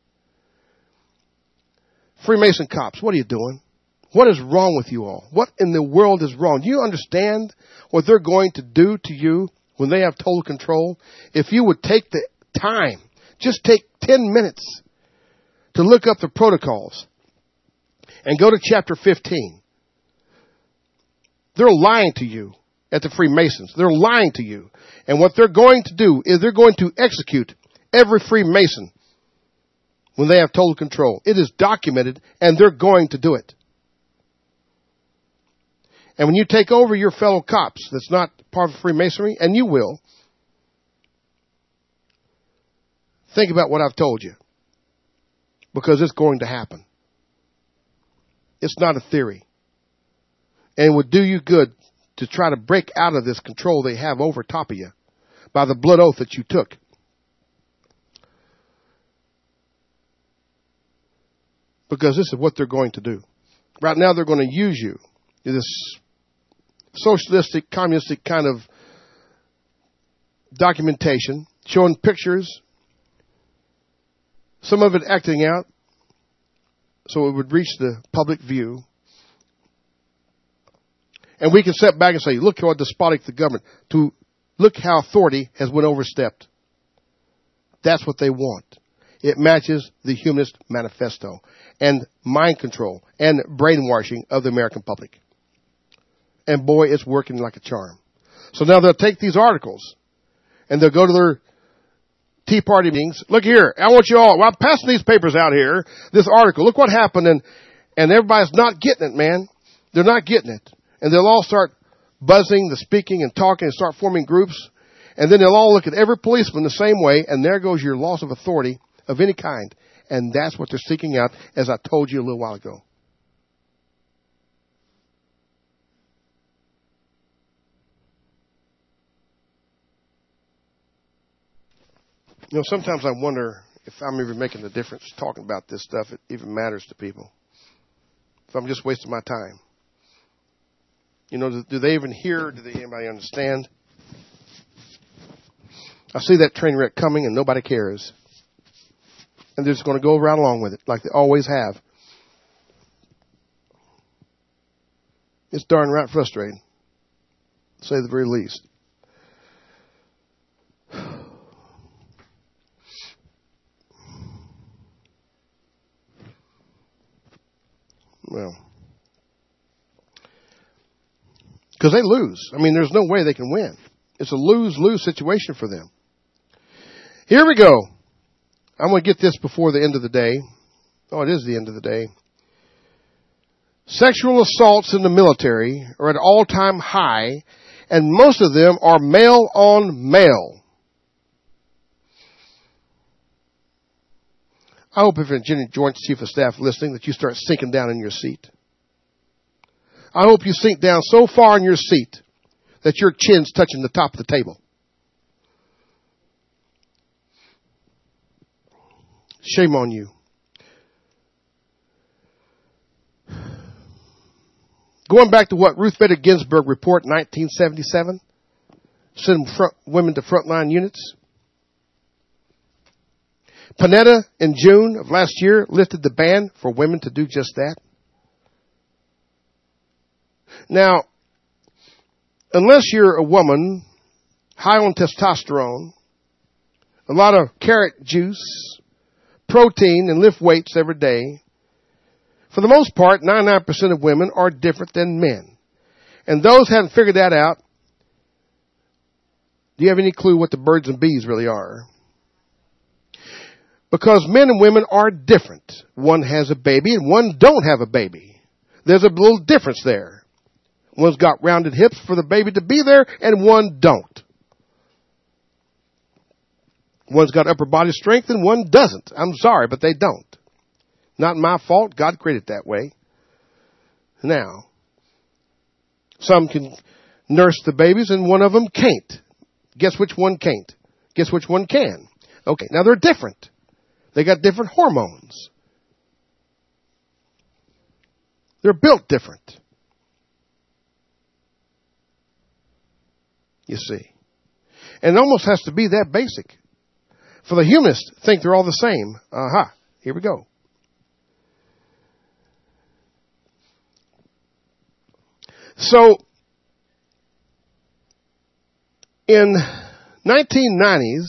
Freemason cops, what are you doing? What is wrong with you all? What in the world is wrong? Do you understand what they're going to do to you when they have total control? If you would take the time, just take 10 minutes to look up the protocols and go to chapter 15. They're lying to you at the Freemasons. They're lying to you. And what they're going to do is they're going to execute every Freemason when they have total control. It is documented, and they're going to do it. And when you take over your fellow cops that's not part of Freemasonry, and you will, think about what I've told you. Because it's going to happen. It's not a theory. And it would do you good to try to break out of this control they have over top of you by the blood oath that you took. Because this is what they're going to do. Right now they're going to use you in this socialistic, communistic kind of documentation, showing pictures, some of it acting out so it would reach the public view. And we can step back and say, look how despotic the government, to look how authority has been overstepped. That's what they want. It matches the Humanist Manifesto and mind control and brainwashing of the American public. And boy, it's working like a charm. So now they'll take these articles and they'll go to their Tea Party meetings. Look here, I want you all, well, I'm passing these papers out here, this article. Look what happened, and everybody's not getting it, man. They're not getting it. And they'll all start buzzing, the speaking and talking, and start forming groups. And then they'll all look at every policeman the same way, and there goes your loss of authority of any kind. And that's what they're seeking out, as I told you a little while ago. You know, sometimes I wonder if I'm even making a difference talking about this stuff. It even matters to people. If I'm just wasting my time. You know, do they even hear? Do anybody understand? I see that train wreck coming and nobody cares. And they're just going to go right along with it like they always have. It's darn right frustrating, to say the very least. Well, because they lose. I mean, there's no way they can win. It's a lose-lose situation for them. Here we go. I'm going to get this before the end of the day. Oh, it is the end of the day. Sexual assaults in the military are at an all-time high, and most of them are male on male. I hope if you're Joint Chief of Staff listening that you start sinking down in your seat. I hope you sink down so far in your seat that your chin's touching the top of the table. Shame on you. Going back to what Ruth Bader Ginsburg report in 1977, sending women to frontline units. Panetta in June of last year lifted the ban for women to do just that. Now, unless you're a woman high on testosterone, a lot of carrot juice, protein and lift weights every day. For the most part, 99% of women are different than men. And those who haven't figured that out, do you have any clue what the birds and bees really are? Because men and women are different. One has a baby and one don't have a baby. There's a little difference there. One's got rounded hips for the baby to be there and one don't. One's got upper body strength and one doesn't. I'm sorry, but they don't. Not my fault. God created it that way. Now, some can nurse the babies and one of them can't. Guess which one can't? Guess which one can? Okay, now they're different. They got different hormones. They're built different. You see. And it almost has to be that basic. For the humanists think they're all the same. Aha, here we go. So, in 1990s,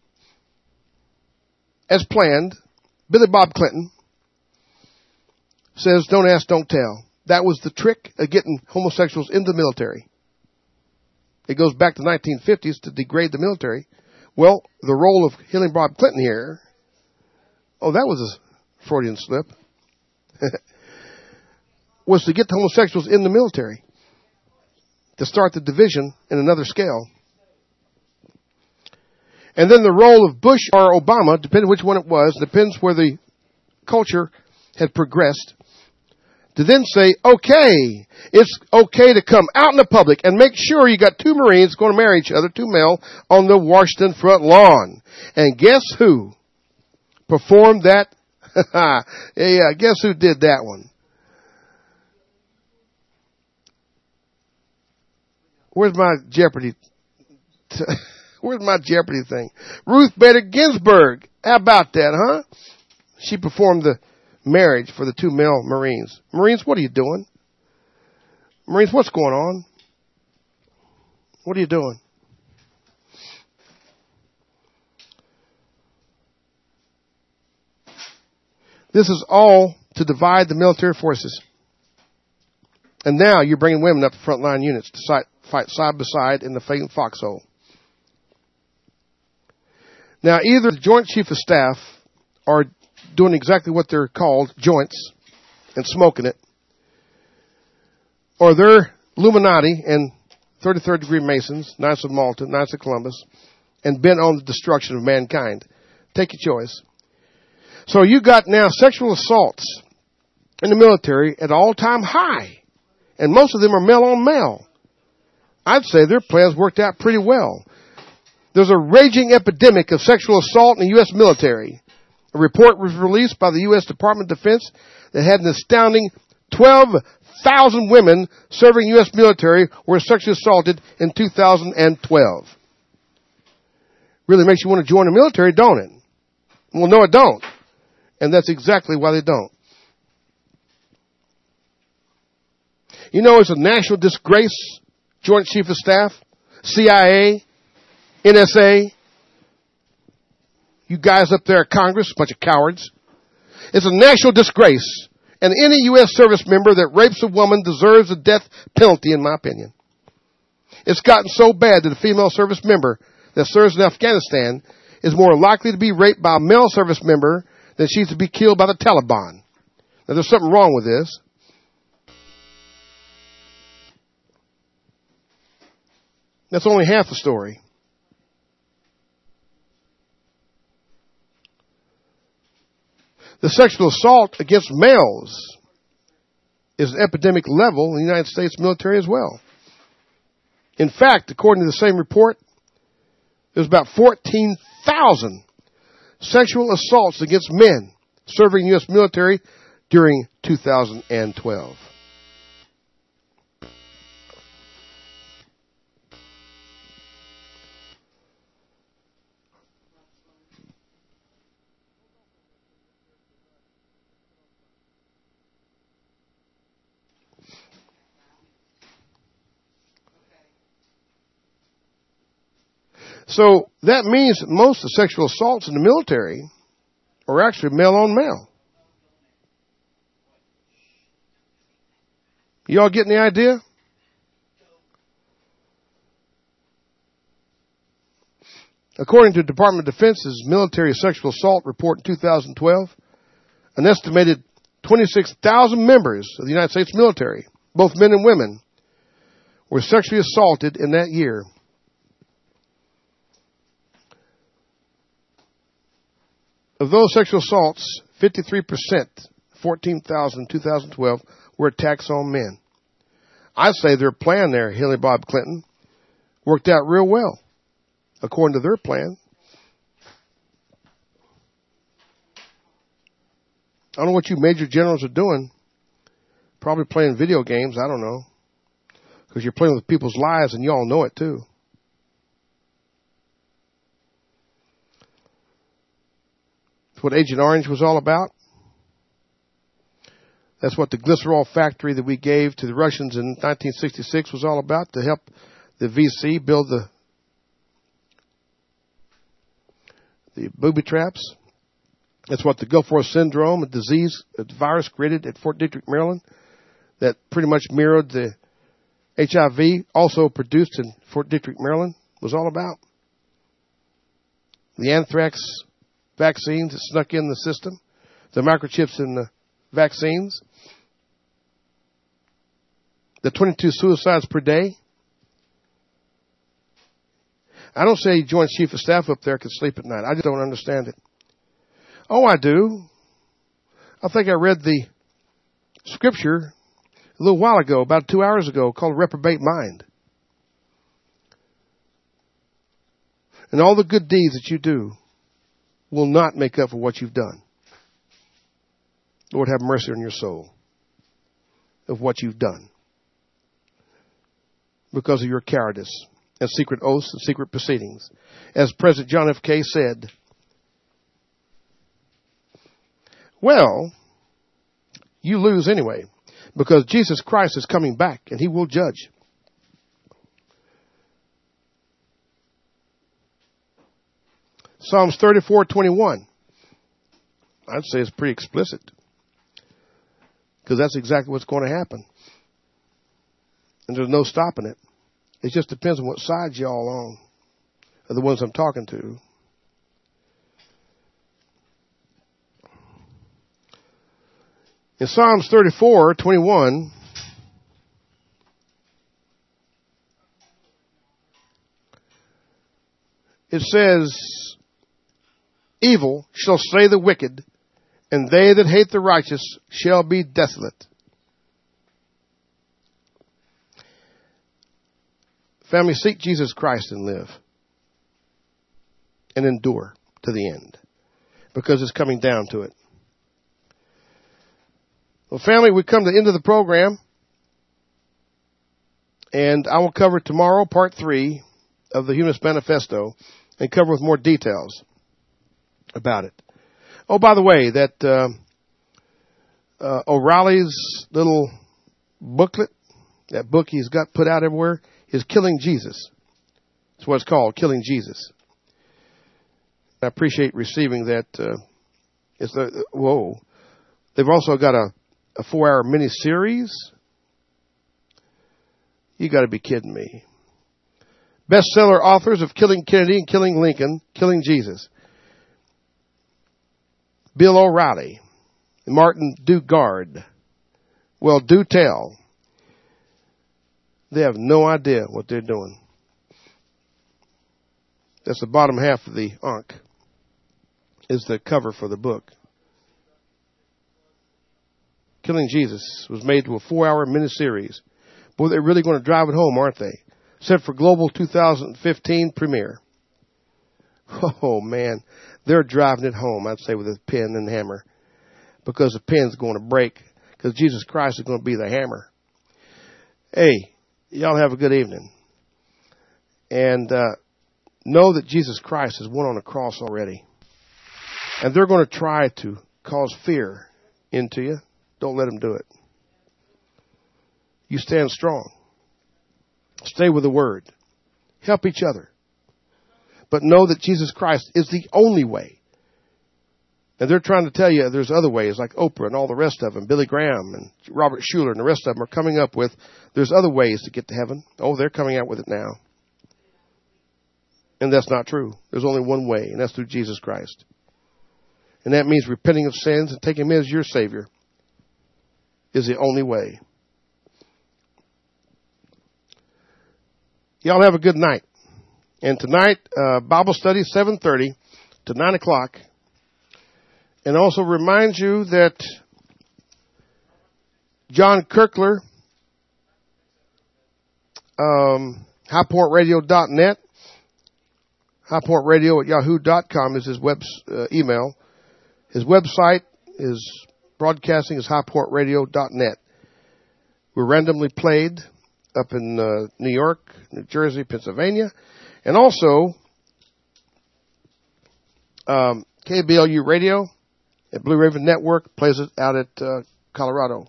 as planned, Billy Bob Clinton says, don't ask, don't tell. That was the trick of getting homosexuals into the military. It goes back to the 1950s to degrade the military. Well, the role of Hillary Bob Clinton here, that was a Freudian slip, was to get the homosexuals in the military, to start the division in another scale. And then the role of Bush or Obama, depending which one it was, depends where the culture had progressed, to then say, okay, it's okay to come out in the public and make sure you got two Marines going to marry each other, two male, on the Washington front lawn. And guess who performed that? Yeah, guess who did that one? Where's my Jeopardy? Where's my Jeopardy thing? Ruth Bader Ginsburg. How about that, huh? She performed the marriage for the two male Marines. Marines, what are you doing? Marines, what's going on? What are you doing? This is all to divide the military forces. And now you're bringing women up to frontline units to fight side by side in the fatal foxhole. Now, either the Joint Chief of Staff are doing exactly what they're called, joints, and smoking it, or they're Illuminati and 33rd degree Masons, Knights of Malta, Knights of Columbus, and bent on the destruction of mankind. Take your choice. So you got now sexual assaults in the military at an all-time high, and most of them are male on male. I'd say their plans worked out pretty well. There's a raging epidemic of sexual assault in the U.S. military. A report was released by the U.S. Department of Defense that had an astounding 12,000 women serving U.S. military were sexually assaulted in 2012. Really makes you want to join the military, don't it? Well, no, it don't. And that's exactly why they don't. You know, it's a national disgrace, Joint Chief of Staff, CIA, NSA, you guys up there at Congress, a bunch of cowards. It's a national disgrace. And any U.S. service member that rapes a woman deserves a death penalty, in my opinion. It's gotten so bad that a female service member that serves in Afghanistan is more likely to be raped by a male service member than she's to be killed by the Taliban. Now, there's something wrong with this. That's only half the story. The sexual assault against males is an epidemic level in the United States military as well. In fact, according to the same report, there's about 14,000 sexual assaults against men serving U.S. military during 2012. So that means that most of the sexual assaults in the military or actually male on male. You all getting the idea? According to Department of Defense's military sexual assault report in 2012, an estimated 26,000 members of the United States military, both men and women, were sexually assaulted in that year. Of those sexual assaults, 53%, 14,000 in 2012, were attacks on men. I'd say their plan there, Hillary Bob Clinton, worked out real well, according to their plan. I don't know what you major generals are doing. Probably playing video games, I don't know. Because you're playing with people's lives and you all know it too. That's what Agent Orange was all about. That's what the glycerol factory that we gave to the Russians in 1966 was all about, to help the VC build the booby traps. That's what the Gulf War syndrome, a virus created at Fort Detrick, Maryland, that pretty much mirrored the HIV also produced in Fort Detrick, Maryland, was all about. The anthrax vaccines that snuck in the system, the microchips in the vaccines, the 22 suicides per day. I don't say Joint Chief of Staff up there could sleep at night. I just don't understand it. Oh, I do. I think I read the scripture a little while ago, about 2 hours ago, called Reprobate Mind. And all the good deeds that you do will not make up for what you've done. Lord, have mercy on your soul of what you've done because of your cowardice and secret oaths and secret proceedings. As President John F. Kennedy said, well, you lose anyway, because Jesus Christ is coming back and he will judge. Psalms 34:21. I'd say it's pretty explicit, because that's exactly what's going to happen. And there's no stopping it. It just depends on what side y'all on, are the ones I'm talking to. In Psalms 34:21, it says, evil shall slay the wicked, and they that hate the righteous shall be desolate. Family, seek Jesus Christ and live. And endure to the end. Because it's coming down to it. Well, family, we come to the end of the program. And I will cover tomorrow part 3 of the Humanist Manifesto and cover with more details about it. Oh, by the way, that O'Reilly's little booklet, that book he's got put out everywhere, is Killing Jesus. That's what it's called, Killing Jesus. I appreciate receiving that. Whoa. They've also got a 4-hour mini-series. You got to be kidding me. Bestseller authors of Killing Kennedy and Killing Lincoln, Killing Jesus. Bill O'Reilly, Martin Dugard. Well, do tell. They have no idea what they're doing. That's the bottom half of the Ankh, is the cover for the book. Killing Jesus was made to a 4-hour miniseries. Boy, they're really going to drive it home, aren't they? Set for Global 2015 premiere. Oh, man. They're driving it home, I'd say, with a pen and hammer. Because the pen's going to break. Because Jesus Christ is going to be the hammer. Hey, y'all have a good evening. And know that Jesus Christ has won on the cross already. And they're going to try to cause fear into you. Don't let them do it. You stand strong. Stay with the Word. Help each other. But know that Jesus Christ is the only way And they're trying to tell you there's other ways, like Oprah and all the rest of them, Billy Graham and Robert Schuller and the rest of them are coming up with, there's other ways to get to heaven. Oh, they're coming out with it now. And that's not true. There's only one way, and that's through Jesus Christ. And that means repenting of sins and taking Him as your Savior is the only way. Y'all have a good night. And tonight, Bible study, 7:30 to 9 o'clock. And also remind you that John Kirkler, highpointradio.net, highpointradio@yahoo.com is his email. His website is broadcasting is highpointradio.net. We're randomly played up in New York, New Jersey, Pennsylvania, and also KBLU Radio at Blue Raven Network plays it out at Colorado.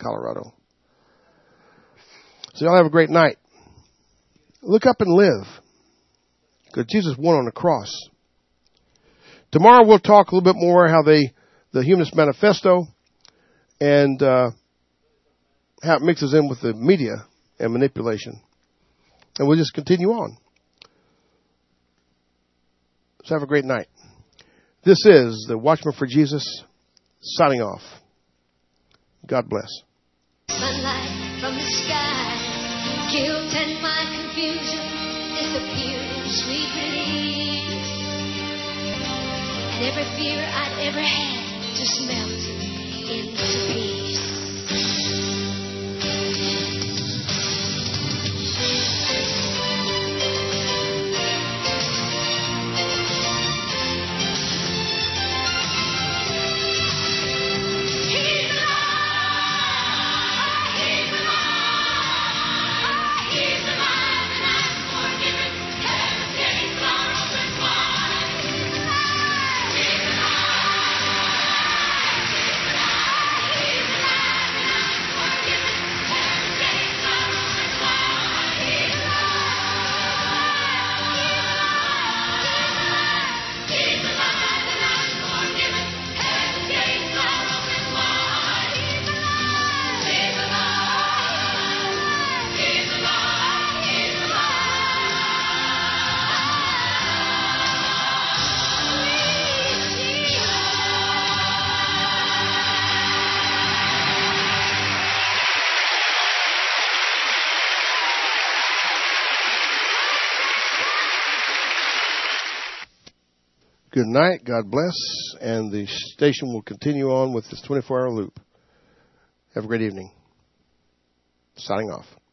So y'all have a great night. Look up and live, because Jesus won on the cross. Tomorrow we'll talk a little bit more how the Humanist Manifesto and how it mixes in with the media and manipulation. And we'll just continue on. So have a great night. This is the Watchman for Jesus signing off. God bless. Sunlight from the sky, guilt and my confusion disappear in sweet release. And every fear I'd ever had just melted into peace. Good night. God bless. And the station will continue on with this 24-hour loop. Have a great evening. Signing off.